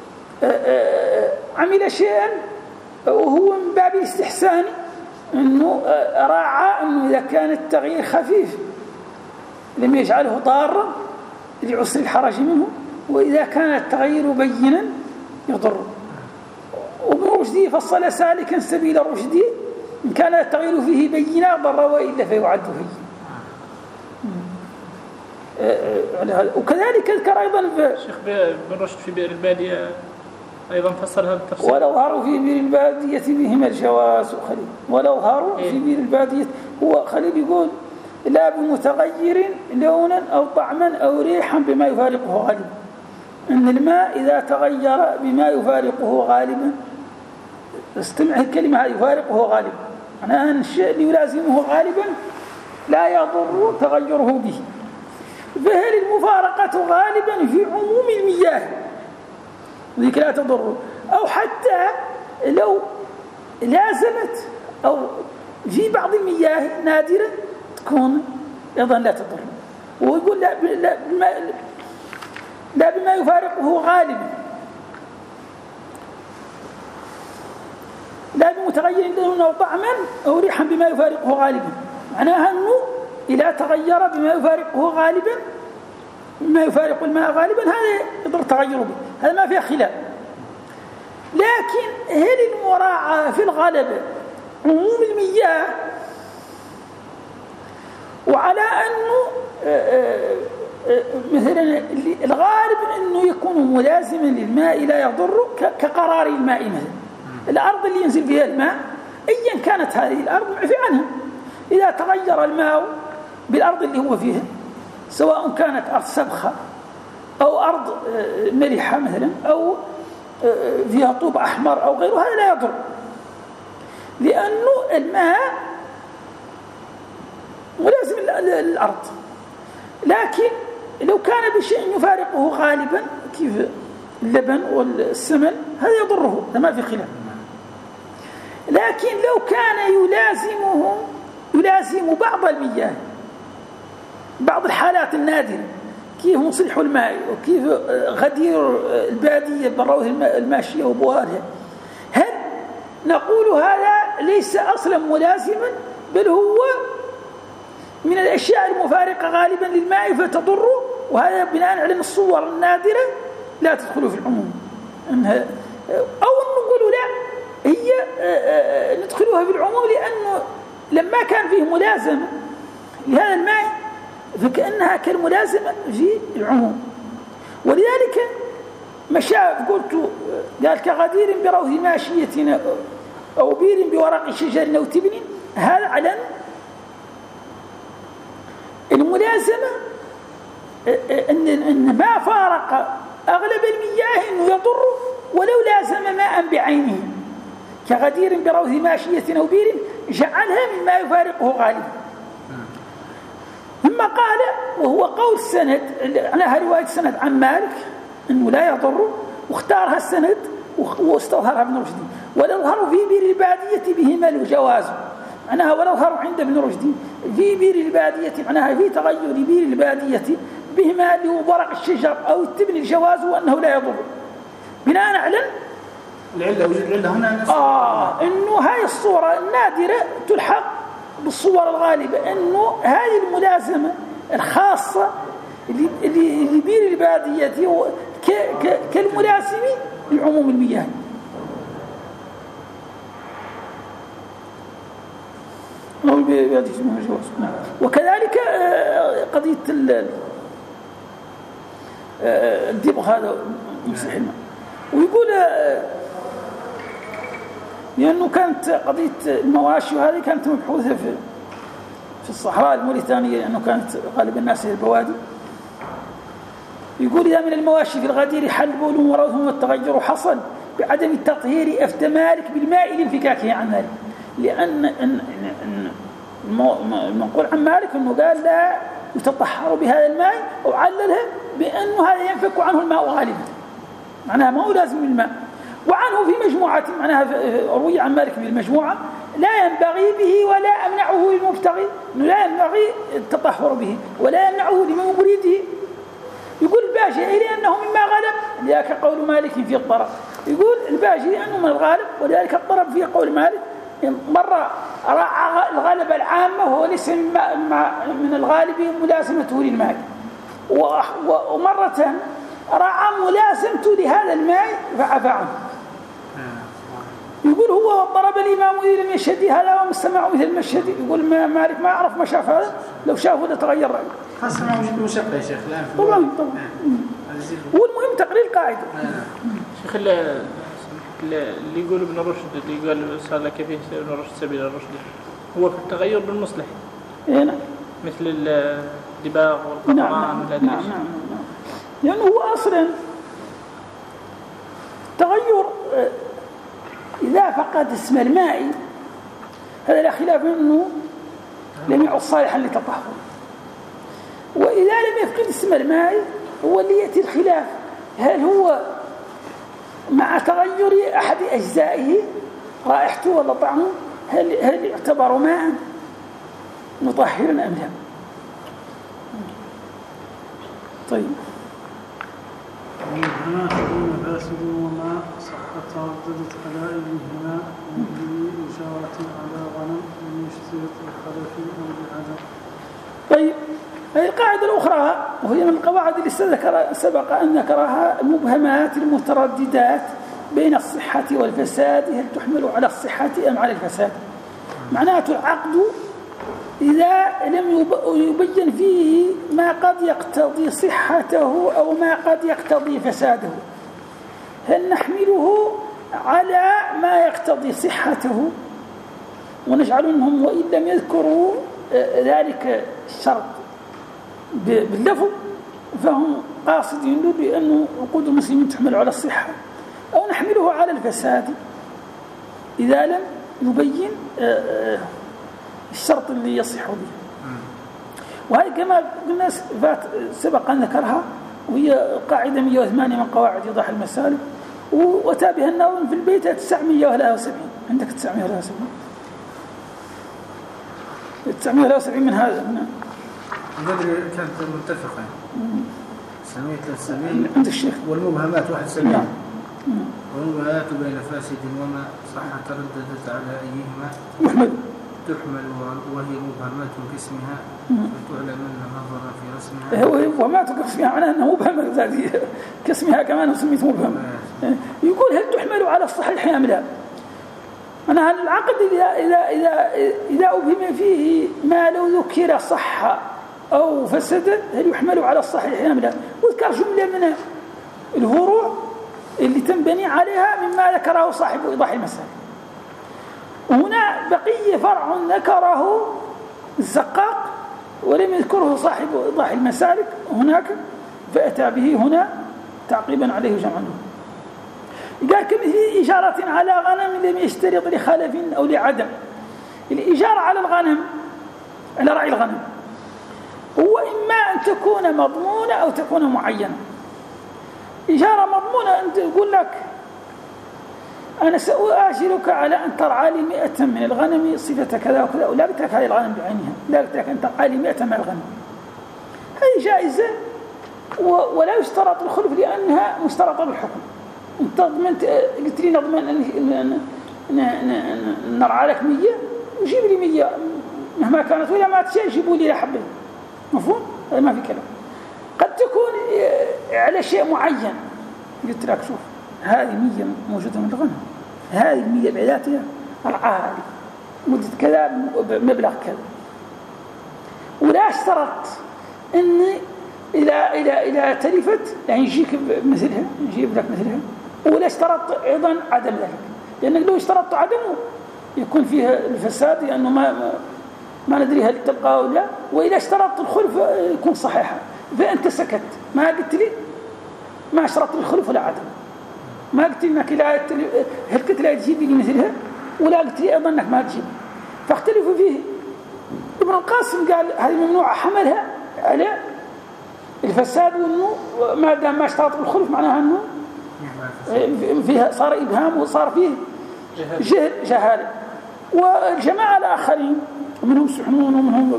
عمل شيئا وهو من باب الاستحسان، أنه راعى أنه إذا كان التغيير خفيف لم يجعله ضارا لعسر الحرج منه، وإذا كان التغير بينا يضر. وابن رشدي فصل سالكا سبيل الرشد إن كان التغير فيه بينا ضر وإلا فيعد هين. وكذلك اذكر أيضا
الشيخ بن رشد في بئر البادية أيضا فسر هذا التفسير.
ولو ظهروا في بئر البادية بهما الجواز خليل، ولو ظهروا في بئر البادية، هو خليل يقول لا بمتغير لونا أو طعما أو ريحا بما يفارقه غالبا، أن الماء إذا تغير بما يفارقه غالبا، استمع الكلمة هذه يفارقه غالبا، معناها أن الشيء اللي يلازمه غالبا لا يضر تغيره به. فهل المفارقة غالبا في عموم المياه وذيك لا تضر، أو حتى لو لازمت أو في بعض المياه نادرة تكون أيضا لا تضر. ويقول لا لا بما, لا بما يفارقه غالبا، لا بمتغير لونه أو طعما أو ريحا بما يفارقه غالبا، معناها أنه إذا تغير بما يفارقه غالبا، بما يفارق الماء غالبا، هذا يضر تغيره به، هذا ما فيه خلاف. لكن هل المراعاة في الغالب عموم المياه، وعلى أنه مثلا الغالب أنه يكون ملازما للماء لا يضر، كقرار الماء مثلا، الأرض اللي ينزل فيها الماء أيا كانت هذه الأرض معفي عنها، إذا تغير الماء بالأرض اللي هو فيها، سواء كانت أرض سبخة أو أرض ملحة مثلا أو فيها طوب أحمر أو غيره، هذا لا يضر، لأنه الماء ملازم للأرض. لكن لو كان بشيء يفارقه غالبا كيف اللبن والسمن، هذا يضره، هذا ما في خلاف. لكن لو كان يلازمه يلازم بعض المياه، بعض الحالات النادرة، كيف مصلح الماء وكيف غدير البادية بروث الماشية وبوارها، هل نقول هذا ليس أصلا ملازما، بل هو من الأشياء المفارقة غالبا للماء فتضر، وهذا بناء على الصور النادرة لا تدخل في العموم. أو نقول لا، هي ندخلها في العموم لأنه لما كان فيه ملازمة لهذا الماء فكأنها كالملازمة في العموم. ولذلك مشى قلت قال كغدير بروث ماشية أو بير بورق شجر أو تبن، هذا على الملازمة أن أن ما فارق أغلب المياه أنه يضر ولو لازم ماء بعينه، كغدير بروث ماشية أو بير جعلها مما يفارقه غالبا. ثم قال وهو قول السند، عنها رواية السند عن مالك أنه لا يضر، واختارها السند واستظهرها ابن رشد. والأظهر في بير البادية بهما الجواز، معناها والأظهر عند ابن رشد في بير البادية، معناها في تغير بير البادية بهما اللي هو ورق الشجر أو التبن الجواز، وأنه لا يضر، بناء على
العلة. وجود العلة هنا
آه إنه هاي الصورة النادرة تلحق بالصور الغالبة، إنه هذه الملازمة الخاصة اللي اللي بير البادية كالملازم لعموم المياه. وكذلك قضية الدبغ هذا مسح الماء. ويقول لأنه كانت قضية المواشي وهذه كانت مبحوثة في في الصحراء الموريتانية، لأنه كانت غالب الناس هي البوادي. يقول إذا من المواشي في الغدير حل بول وروث والتغير حصل بعدم التطهير أفتى مالك بالماء لانفكاكه عن ذلك، لأن المنقول عن مالك أنه قال لا يتطهر بهذا الماء، وعللها بأنه هذا ينفك عنه الماء غالبا، معناها ما هو لازم الماء. وعنه في مجموعة، معناها روي عن مالك بالمجموعة لا ينبغي به ولا أمنعه للمبتغي، أنه لا ينبغي التطهر به ولا يمنعه لمن يريده. يقول الباجي إلي أنه مما غلب، لذلك قول مالك في الضرب. يقول الباجي أنه من الغالب، ولذلك الضرب في قول مالك مرة راعى الغالبة العامة وهو ليس من الغالب ملازمته للماء، ومرة راعى ملازمته لهذا الماء فعفى عنه. يقول هو ضرب الإمام إذا لم يشهد هذا ومستمع مثل المشهد. يقول ما مالك ما أعرف ما شاف هذا، لو شافه لتغير رأيه.
خاصة مش مشقة يا شيخ الآن.
طبعا طبعا. والمهم تقرير القاعدة.
شيخ اللي اللي يقول ابن رشد اللي قال صار لك فيه ابن رشد سبيل الرشد هو في التغير بالمصلح.
نعم.
مثل الدباغ والقطران.
نعم نعم, نعم نعم. لأنه هو أصلا تغير إذا فقد اسم الماء هذا لا خلاف منه لم يعد صالحا للتطهر، وإذا لم يفقد اسم الماء هو اللي يأتي الخلاف هل هو مع تغير أحد أجزائه رائحته ولا طعمه هل, هل يعتبر ماء مطهرا أم لا؟ طيب
ومنها تكون فاسد وما صحت ترددت حلائلهما من إشارة على غنم من يشترط الخلف أو بعدم.
طيب القاعدة الأخرى وهي من القواعد اللي سبق أن ذكرها المبهمات المترددات بين الصحة والفساد هل تحمل على الصحة أم على الفساد؟ معناته العقد إذا لم يبين فيه ما قد يقتضي صحته أو ما قد يقتضي فساده هل نحمله على ما يقتضي صحته ونجعل منهم وإن لم يذكروا ذلك الشرط باللفظ فهم قاصدين بأنه عقود المسلمين تحمل على الصحة، أو نحمله على الفساد إذا لم يبين الشرط اللي يصح به. وهي كما قلنا سبق أن ذكرها وهي قاعدة مئة وثمانية من قواعد إيضاح المسالك، وتابها الناظم في البيت تسعمئة وسبعين. عندك تسعمئة وسبعين تسعمئة وسبعين من هذا
بدري كانت متفقة سميت السبيل
عند الشيخ
والمبهمات واحد سبيل والمبهمات بين فاسد وما صح ترددت على أيهما
محمد
تحمل وهي مبهمات كاسمها فتعلم أن نظرا في رسمها
وما تقسمها معناها أنها مبهمة ذاتية كاسمها كمان سميت مبهمة. يقول هل تحمل على الصحيح أم لا؟ أنا هل العقد إذا إذا إذا إذا أبهم فيه ما لو ذكر صح أو فسد هل يحمل على الصحيح أم لا؟ وذكر جملة من الفروع اللي تنبني عليها مما ذكره صاحب إيضاح المسائل. هنا بقي فرع ذكره الزقاق ولم يذكره صاحب إيضاح المسالك هناك فأتى به هنا تعقيبا عليه جمعا. قال كمثل إشارة على غنم لم يشترط لخلف أو لعدم. الإشارة على الغنم على رعي الغنم هو إما أن تكون مضمونة أو تكون معينة. إشارة مضمونة أن تقول لك أنا سأؤاشرك على أن ترعى لي مئة من الغنم صفة كذا وكذا، ولا قلت لك هذه الغنم بعينها، لا قلت لك أن ترعى لي مئة من الغنم، هذه جائزة ولا يشترط الخلف لأنها مشترطة بالحكم. أنت ضمنت قلت لي نضمن أن نرعى لك مية وجيب لي مية مهما كانت، ولا ما تشاء جيبوا لي حبة. مفهوم؟ هذا ما في كلام. قد تكون على شيء معين قلت لك شوف هذه مية موجودة من الغنم، هذه المية بعذاتها رعاها مدة كذا بمبلغ كذا، ولا اشترط أني إذا إذا إذا تلفت يعني يجيك مثلها يجيب لك مثلها، ولا اشترط أيضا عدم ذلك، لأنك لو اشترطت عدمه يكون فيها الفساد لأنه ما ما, ما ندري هل تلقاه ولا لا، وإذا اشترطت الخلف يكون صحيحا. فأنت سكت ما قلت لي ما اشترطت الخلف ولا عدم، ما قلت لي انك لا هل قلت لا تجيب لي مثلها ولا قلت لي ايضا انك ما تجيب، فاختلفوا فيه. ابن القاسم قال هذه ممنوعه حملها على الفساد، وانه ما دام ما اشترط الخلف معناها انه فيها صار ابهام وصار فيه جهل جهاله. والجماعه الاخرين منهم سحنون ومنهم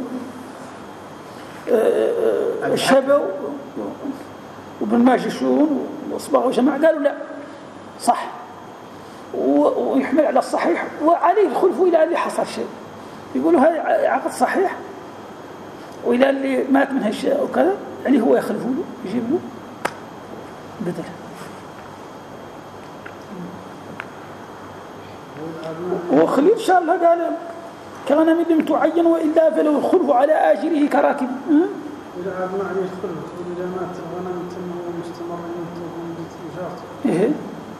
الشبو وابن ماجشون واصبغوا جماعه قالوا لا صح ويحمل على الصحيح وعليه الخلف إلى اللي حصل شيء. يقولوا هذا عقد صحيح، وإلى اللي مات من هالشيء وكذا يعني هو يخلفه له يجيب له بدل. وخليل إن شاء الله قال كان من لم تعين وإلا فلو الخلف على آجره كراكب.
إذا عاد ما عليه الخلف إذا مات الغنم تنمو مستمر من تجارته.
إيه.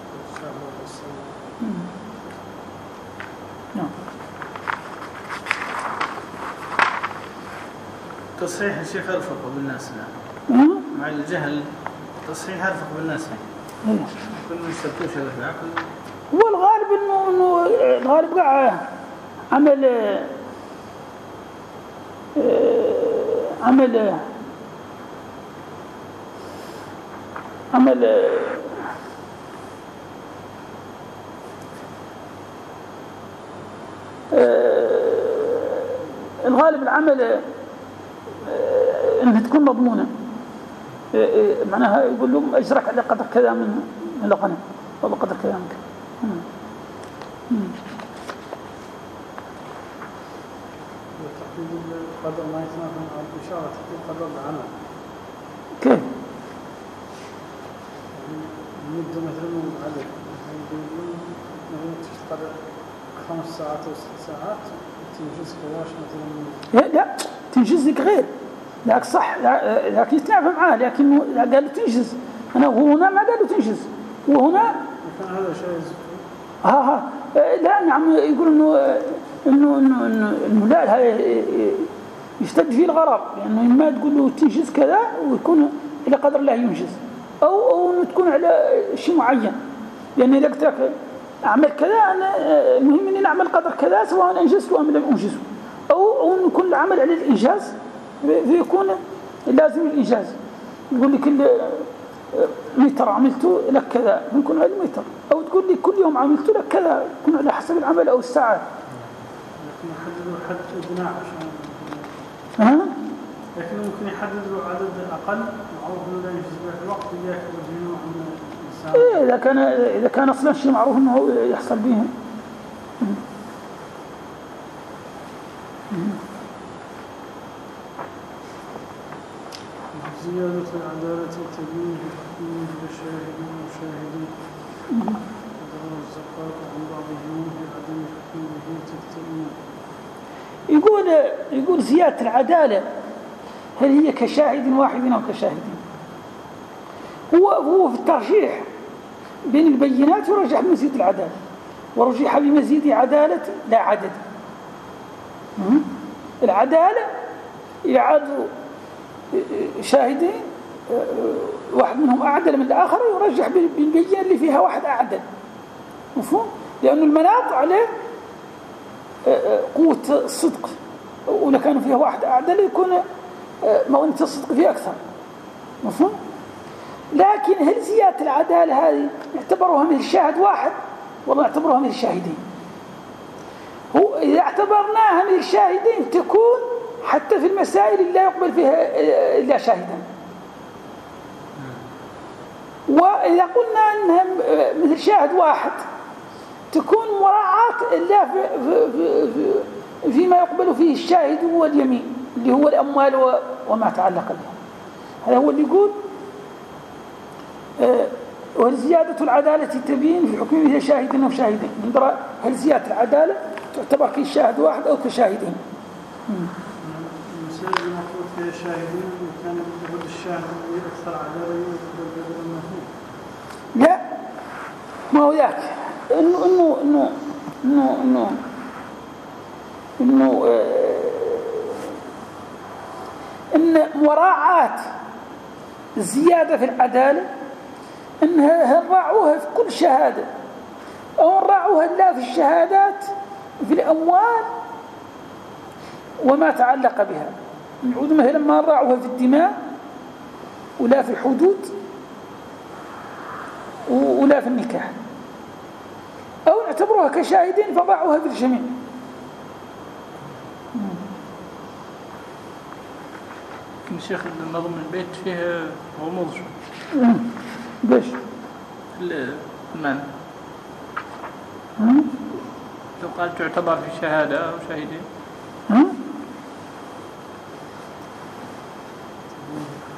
نعم.
تصحيح الشيخ أرفق بالناس
نعم.
لا. مع الجهل تصحيح أرفق بالناس يعني. كل من يشتركوش هذا العقل.
هو الغالب إنه إنه الغالب قاعد عمل عمل عمل الغالب العمل انها تكون مضمونه، معناها يقول لهم اجرك على قدر كذا من من الغنم والله قدر كذا من كذا.
تحديد القدر ما يتنافى مع الإشارة، تحديد قدر العمل
كيف؟
المدة مثلا والعدد، مثلا تشتغل خمس ساعات أو ست ساعات تنجز كواش مثلا.
لا تنجز لك غير لك صح، لكن يتنافى معاه، لكنه قال له تنجز، أنا وهنا ما قال له تنجز، وهنا
كان هذا شيء
ها ها لا نعم يقول إنه إنه إنه إنه, إنه لا هذا يشتد فيه الغرض، لأنه يعني ما تقول له تنجز كذا ويكون إلى قدر الله ينجز، أو أو إنه تكون على شيء معين، لأن إذا قلت لك أعمل كذا أنا المهم إني نعمل قدر كذا سواء أنجزت أم لم أنجزه، أو أو إنه يكون العمل على الإنجاز فيكون لازم الإنجاز، يقول لي كل متر عملته لك كذا يكون على المتر، أو تقول لي كل يوم عملته لك كذا يكون على حسب العمل أو الساعات.
لكن يحدد حد إدناء عشان
ها؟
لكن ممكن يحدد له عدد أقل معروف إنه لا ينجز به الوقت إياك وجنوع من الإنسان.
إيه إذا كان إذا كان أصلا شيء معروف إنه يحصل به.
زيادة العدالة تبين بالحكم بالشاهدين والمشاهدين وضرر الزكاة عن بعضهم في عدم الحكم به تكتئين.
يقول يقول زيادة العدالة هل هي كشاهد واحد أو كشاهدين؟ هو هو في الترجيح بين البينات يرجح بمزيد العدالة، ورجح بمزيد عدالة لا عدد. العدالة يعاد شاهدين واحد منهم أعدل من الآخر يرجح بالبينة اللي فيها واحد أعدل، مفهوم؟ لأن المناط عليه قوة الصدق، ولا كانوا فيها واحد أعدل يكون مؤونة الصدق فيه أكثر، مفهوم؟ لكن هل زيادة العدالة هذه يعتبروها مثل شاهد واحد والله يعتبروها مثل شاهدين؟ هو إذا اعتبرناها مثل شاهدين تكون حتى في المسائل اللي لا يقبل فيها إلا شاهدا، وإذا قلنا أنها مثل شاهد واحد تكون مراعاة إلا في في في فيما يقبل فيه الشاهد هو اليمين اللي هو الأموال وما تعلق بها. هذا هو اللي يقول وزيادة العدالة تبين في حكم مثل شاهد أو شاهدين. ننظر هل زيادة العدالة تعتبر كشاهد واحد أو كشاهدين؟
المسائل المفروض فيها شاهدين وكان يقول الشاهد الذي أكثر عدالة يقبل بدل المفهوم.
لا ما هو ذاك إنه إنه إنه إنه إنه إنه إن مراعاة الزيادة في العدالة إنها نراعوها في كل شهادة أو نراعوها لا في الشهادات في الأموال وما تعلق بها. نعود مثلا ما نراعوها في الدماء ولا في الحدود ولا في النكاح، أو نعتبروها كشاهدين فنراعوها في الجميع.
الشيخ النظم البيت فيه غموض شوي.
ليش؟
المعنى لو قال تعتبر في شهادة أو شاهدين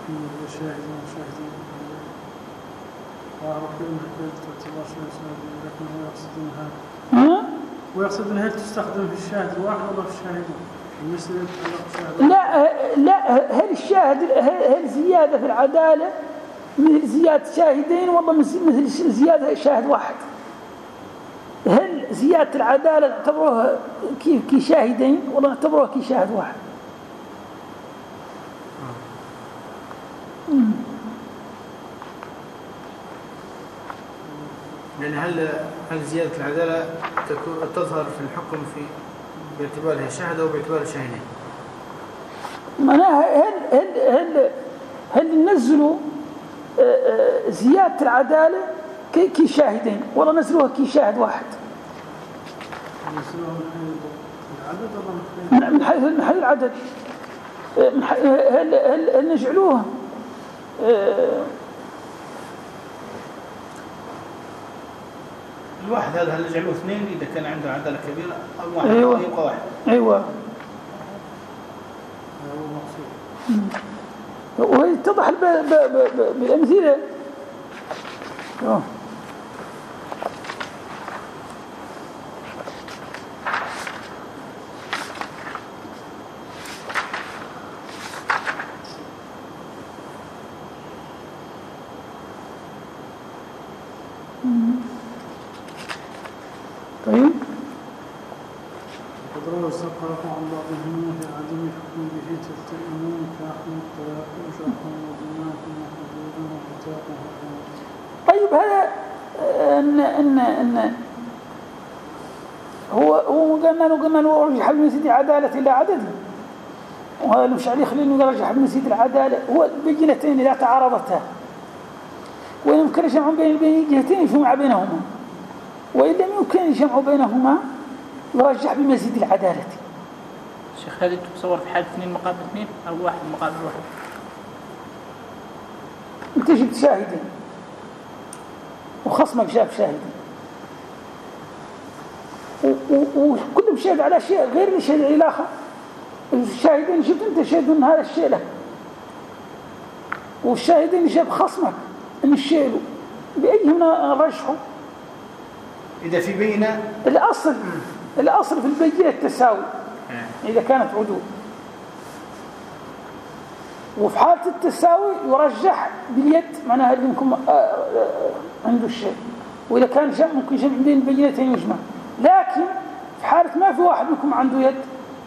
شاهد وشاهدين وأعرف أنها كانت تعتبر شاهد لكن هو يقصد أنها ويقصد أنها تستخدم في الشاهد الواحد ولا في الشاهدين المسألة تتعلق بالشاهد.
لا لا هل الشاهد هل زيادة في العدالة مثل زيادة شاهدين والله مثل زيادة شاهد واحد؟ هل زيادة العدالة نعتبروها كي شاهدين ولا نعتبروها كي شاهد واحد؟
يعني هل هل زيادة العدالة تكون تظهر في الحكم في باعتبارها شاهد أو باعتبارها شاهدين؟
معناها هل هل هل هل ننزلوا زيادة العدالة كي شاهدين ولا نزلوها كي شاهد واحد؟ من حيث من حيث العدد من حيث هل هل هل نجعلوها
الواحد هذا هل نجعلوه اثنين إذا كان عنده عدالة كبيرة أو واحد
أيوة.
يبقى واحد.
أيوة. ويتضح بالأمثلة. أوه. طيب
قد روى الزقاق عن بعضهم في عدم الحكم به تلتئمون كأحكم الطلاق وشرحهم وضمانكم وحدودهم وفتاقهم.
طيب هذا ان ان ان هو هو قلنا له قلنا له رجح ابن سيد العدالة إلى عدده، وهذا مش عليه خلينا نرجح ابن سيد العدالة هو البينتين إذا تعارضتا وإن يمكن الجمع بين البينتين يجمع بينهما، وإن لم يمكن الجمع بينهما يرجح بمزيد العدالة.
شيخ هذه تصور في حال اثنين مقابل اثنين أو واحد مقابل واحد؟
أنت جبت شاهدين وخصمك جاب شاهدين وكلهم شاهد على شيء غير اللي شاهد على الآخر. الشاهدين جبت أنت شاهد من هذا الشيء له، والشاهدين جاب خصمك أن الشيء له، بأيهما نرجحه؟
إذا في بينة
الأصل الأصل في البينة التساوي إذا كانت عدول، وفي حالة التساوي يرجح باليد معناها اللي يمكن عنده الشيء، وإذا كان جمع ممكن جمع بين البينتين يجمع. لكن في حالة ما في واحد منكم عنده يد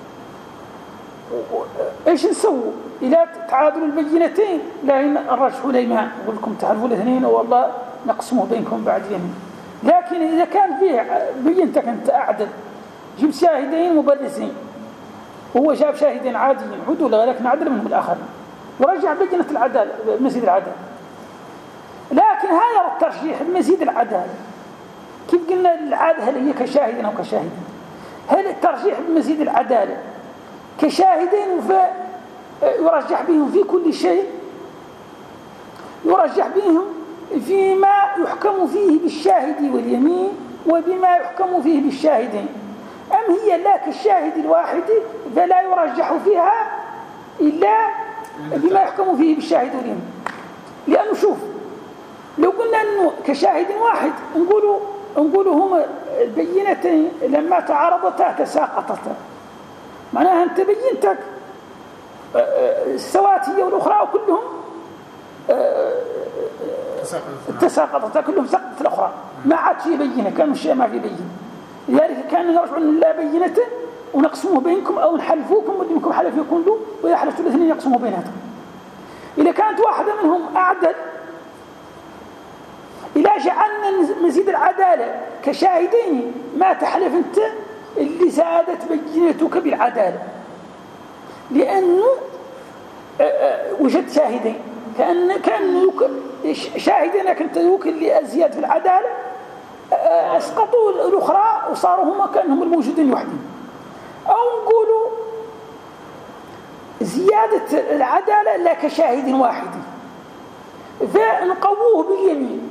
إيش نسوي؟ إذا تعادلوا البينتين لا نرجحوا ليمان نقول لكم تعرفوا الاثنين والله نقسمه بينكم بعد يمين. لكن إذا كان فيه بينتك أنت أعدل جيب شاهدين مبرزين وهو جاب شاهدين عاديين عدول لكن عدل منهم الآخرين ورجع بينة العدالة مزيد العدالة. لكن هذا الترجيح بمزيد العدالة كيف قلنا العادة هل هي كشاهدين أو كشاهدين؟ هل الترجيح بمزيد العدالة كشاهدين يرجح بهم في كل شيء، يرجح بهم فيما يحكم فيه بالشاهد واليمين وبما يحكم فيه بالشاهدين، أم هي لا كالشاهد الواحد فلا يرجح فيها إلا بما يحكم فيه بالشاهد واليمين؟ لأنه شوف لو قلنا أنه كشاهد واحد نقولوا نقولوا هما البينتين لما تعارضتا تساقطتا، معناها أنت بينتك السواتية والأخرى كلهم تساقطتا كلهم سقطت الأخرى ما عاد في بينة، كان الشيء ما في بينة. لذلك كان نرجع أن لا بينة ونقسمه بينكم أو نحلفوكم ودي منكم حلف يكون له وإذا حلفتوا الاثنين يقسموا بيناتهم. إذا كانت واحدة منهم أعدل إذا جعلنا مزيد العدالة كشاهدين ما تحلف أنت اللي زادت بينتك بالعدالة، لأنه وجد شاهدين كأن كأنه شاهدين لكن تذوك اللي أزياد في العدالة أسقطوا الأخرى وصاروا هما كأنهم الموجودين وحدين. أو نقولوا زيادة العدالة لا كشاهد واحد فنقووه باليمين،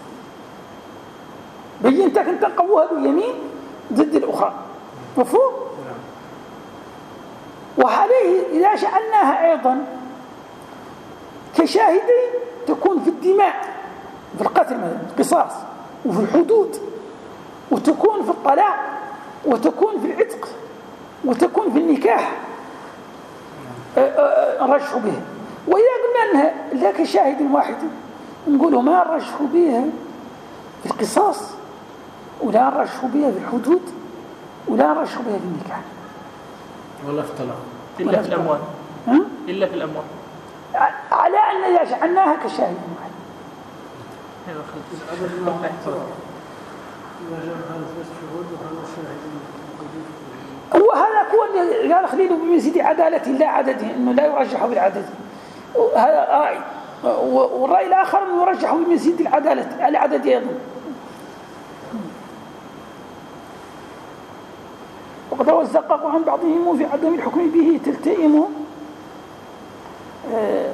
بينتك أنت نقووها باليمين ضد الأخرى، مفهوم؟ وعليه إذا جعلناها أيضا كشاهدين تكون في الدماء في القتل مثلا القصاص وفي الحدود، وتكون في الطلاق، وتكون في العتق، وتكون في النكاح الرجح به. وإذا قلنا أنها لا كشاهد واحد نقولوا ما الرجح بها في القصاص، ولا الرجح بها في الحدود، ولا الرجح بها في النكاح
ولا في الطلاق
إلا في الأموال. إلا في الأموال
على أن جعلناها كشاهد واحد. هو هذا هو اللي قال خليل بمزيد عدالة لا عدده، إنه لا يرجح بالعدد، هذا رأي. والرأي الآخر إنه يرجح بمزيد العدالة العدد أيضا. وقد روى الزقاق عن بعضهم في عدم الحكم به تلتئم آه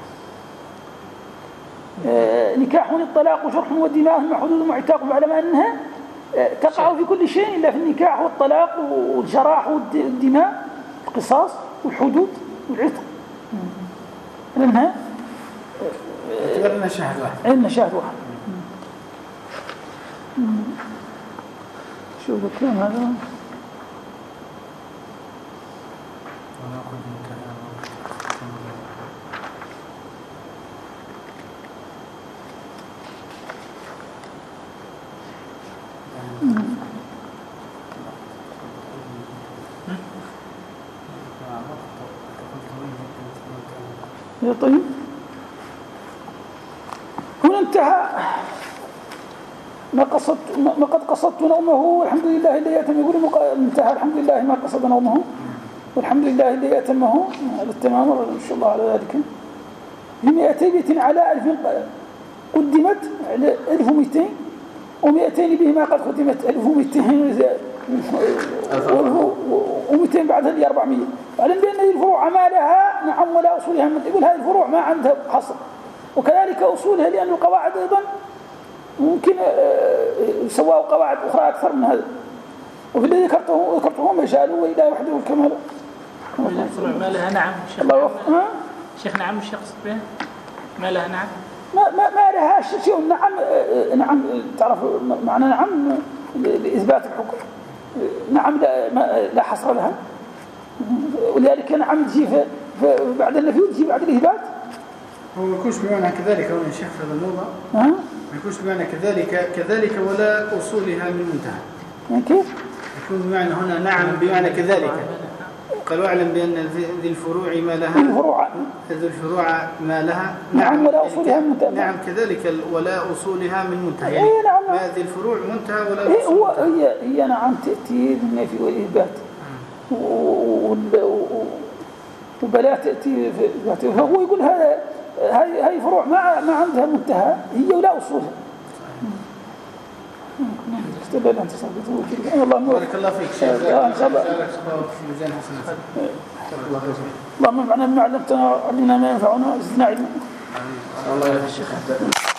آه نكاح الطلاق وجرح ودماء حدود وعتاق، وعلم أنها آه تقع في كل شيء إلا في النكاح والطلاق والجراح والدماء، القصاص والحدود والعتق، لأنها
اعتبرنا شاهد واحد.
عندنا شاهد واحد. شو الكلام هذا؟ يا طيب هنا انتهى ما قصدت ما قد قصدت نومه والحمد لله الذي أتم. يقول انتهى الحمد لله ما قصد نومه والحمد لله الذي أتمه. هذا التمام إن شاء الله على ذلك. بمئتي بيت على ألف قدمت على ألف ومئتين، ومئتين بهما قد قدمت ألف ومئتين ومئتين بعد هذه أربعمية. وعلم بأن هذه الفروع ما لها نعم ولا أصولها من يقول هذه الفروع ما عندها حصر، وكذلك أصولها لأن القواعد أيضا ممكن يسووا قواعد أخرى أكثر من هذا. وفي الذي ذكرته ذكرته مجاله وإلى وحده الكمال.
الفروع ما لها نعم
الله
شيخ نعم مش يقصد بها ما لها نعم
ما ما ما لها شيء نعم نعم تعرف معنى نعم لإثبات الحكم. نعم لا لا حصر لها، ولذلك نعم تجي بعد النفي وتجي بعد الإثبات.
هو ما يكونش بمعنى كذلك هنا الشيخ في هذا الموضوع
ها
ما يكونش بمعنى كذلك كذلك ولا أصولها من منتهى.
يعني كيف؟
يكون بمعنى هنا نعم بمعنى كذلك. قال واعلم بأن ذي الفروع ما لها
الفروع
ذي الفروع ما لها
نعم ولا أصولها من منتهى.
نعم كذلك ولا أصولها من منتهى.
يعني إيه نعم
ما ذي الفروع منتهى ولا
إيه هو
أصول
هي هي نعم تأتي بالنفي والإثبات وبلا تأتي في فهو يقول هذا هاي هاي فروع ما ما عندها منتهى هي ولا أصولها. استبدل أنت صدقت والله
بارك الله فيك شيخ.
إن شاء الله
ميزان حسنات.
اللهم انفعنا بما علمتنا وعلمنا ما ينفعنا وزدنا علما.
الله يا شيخ.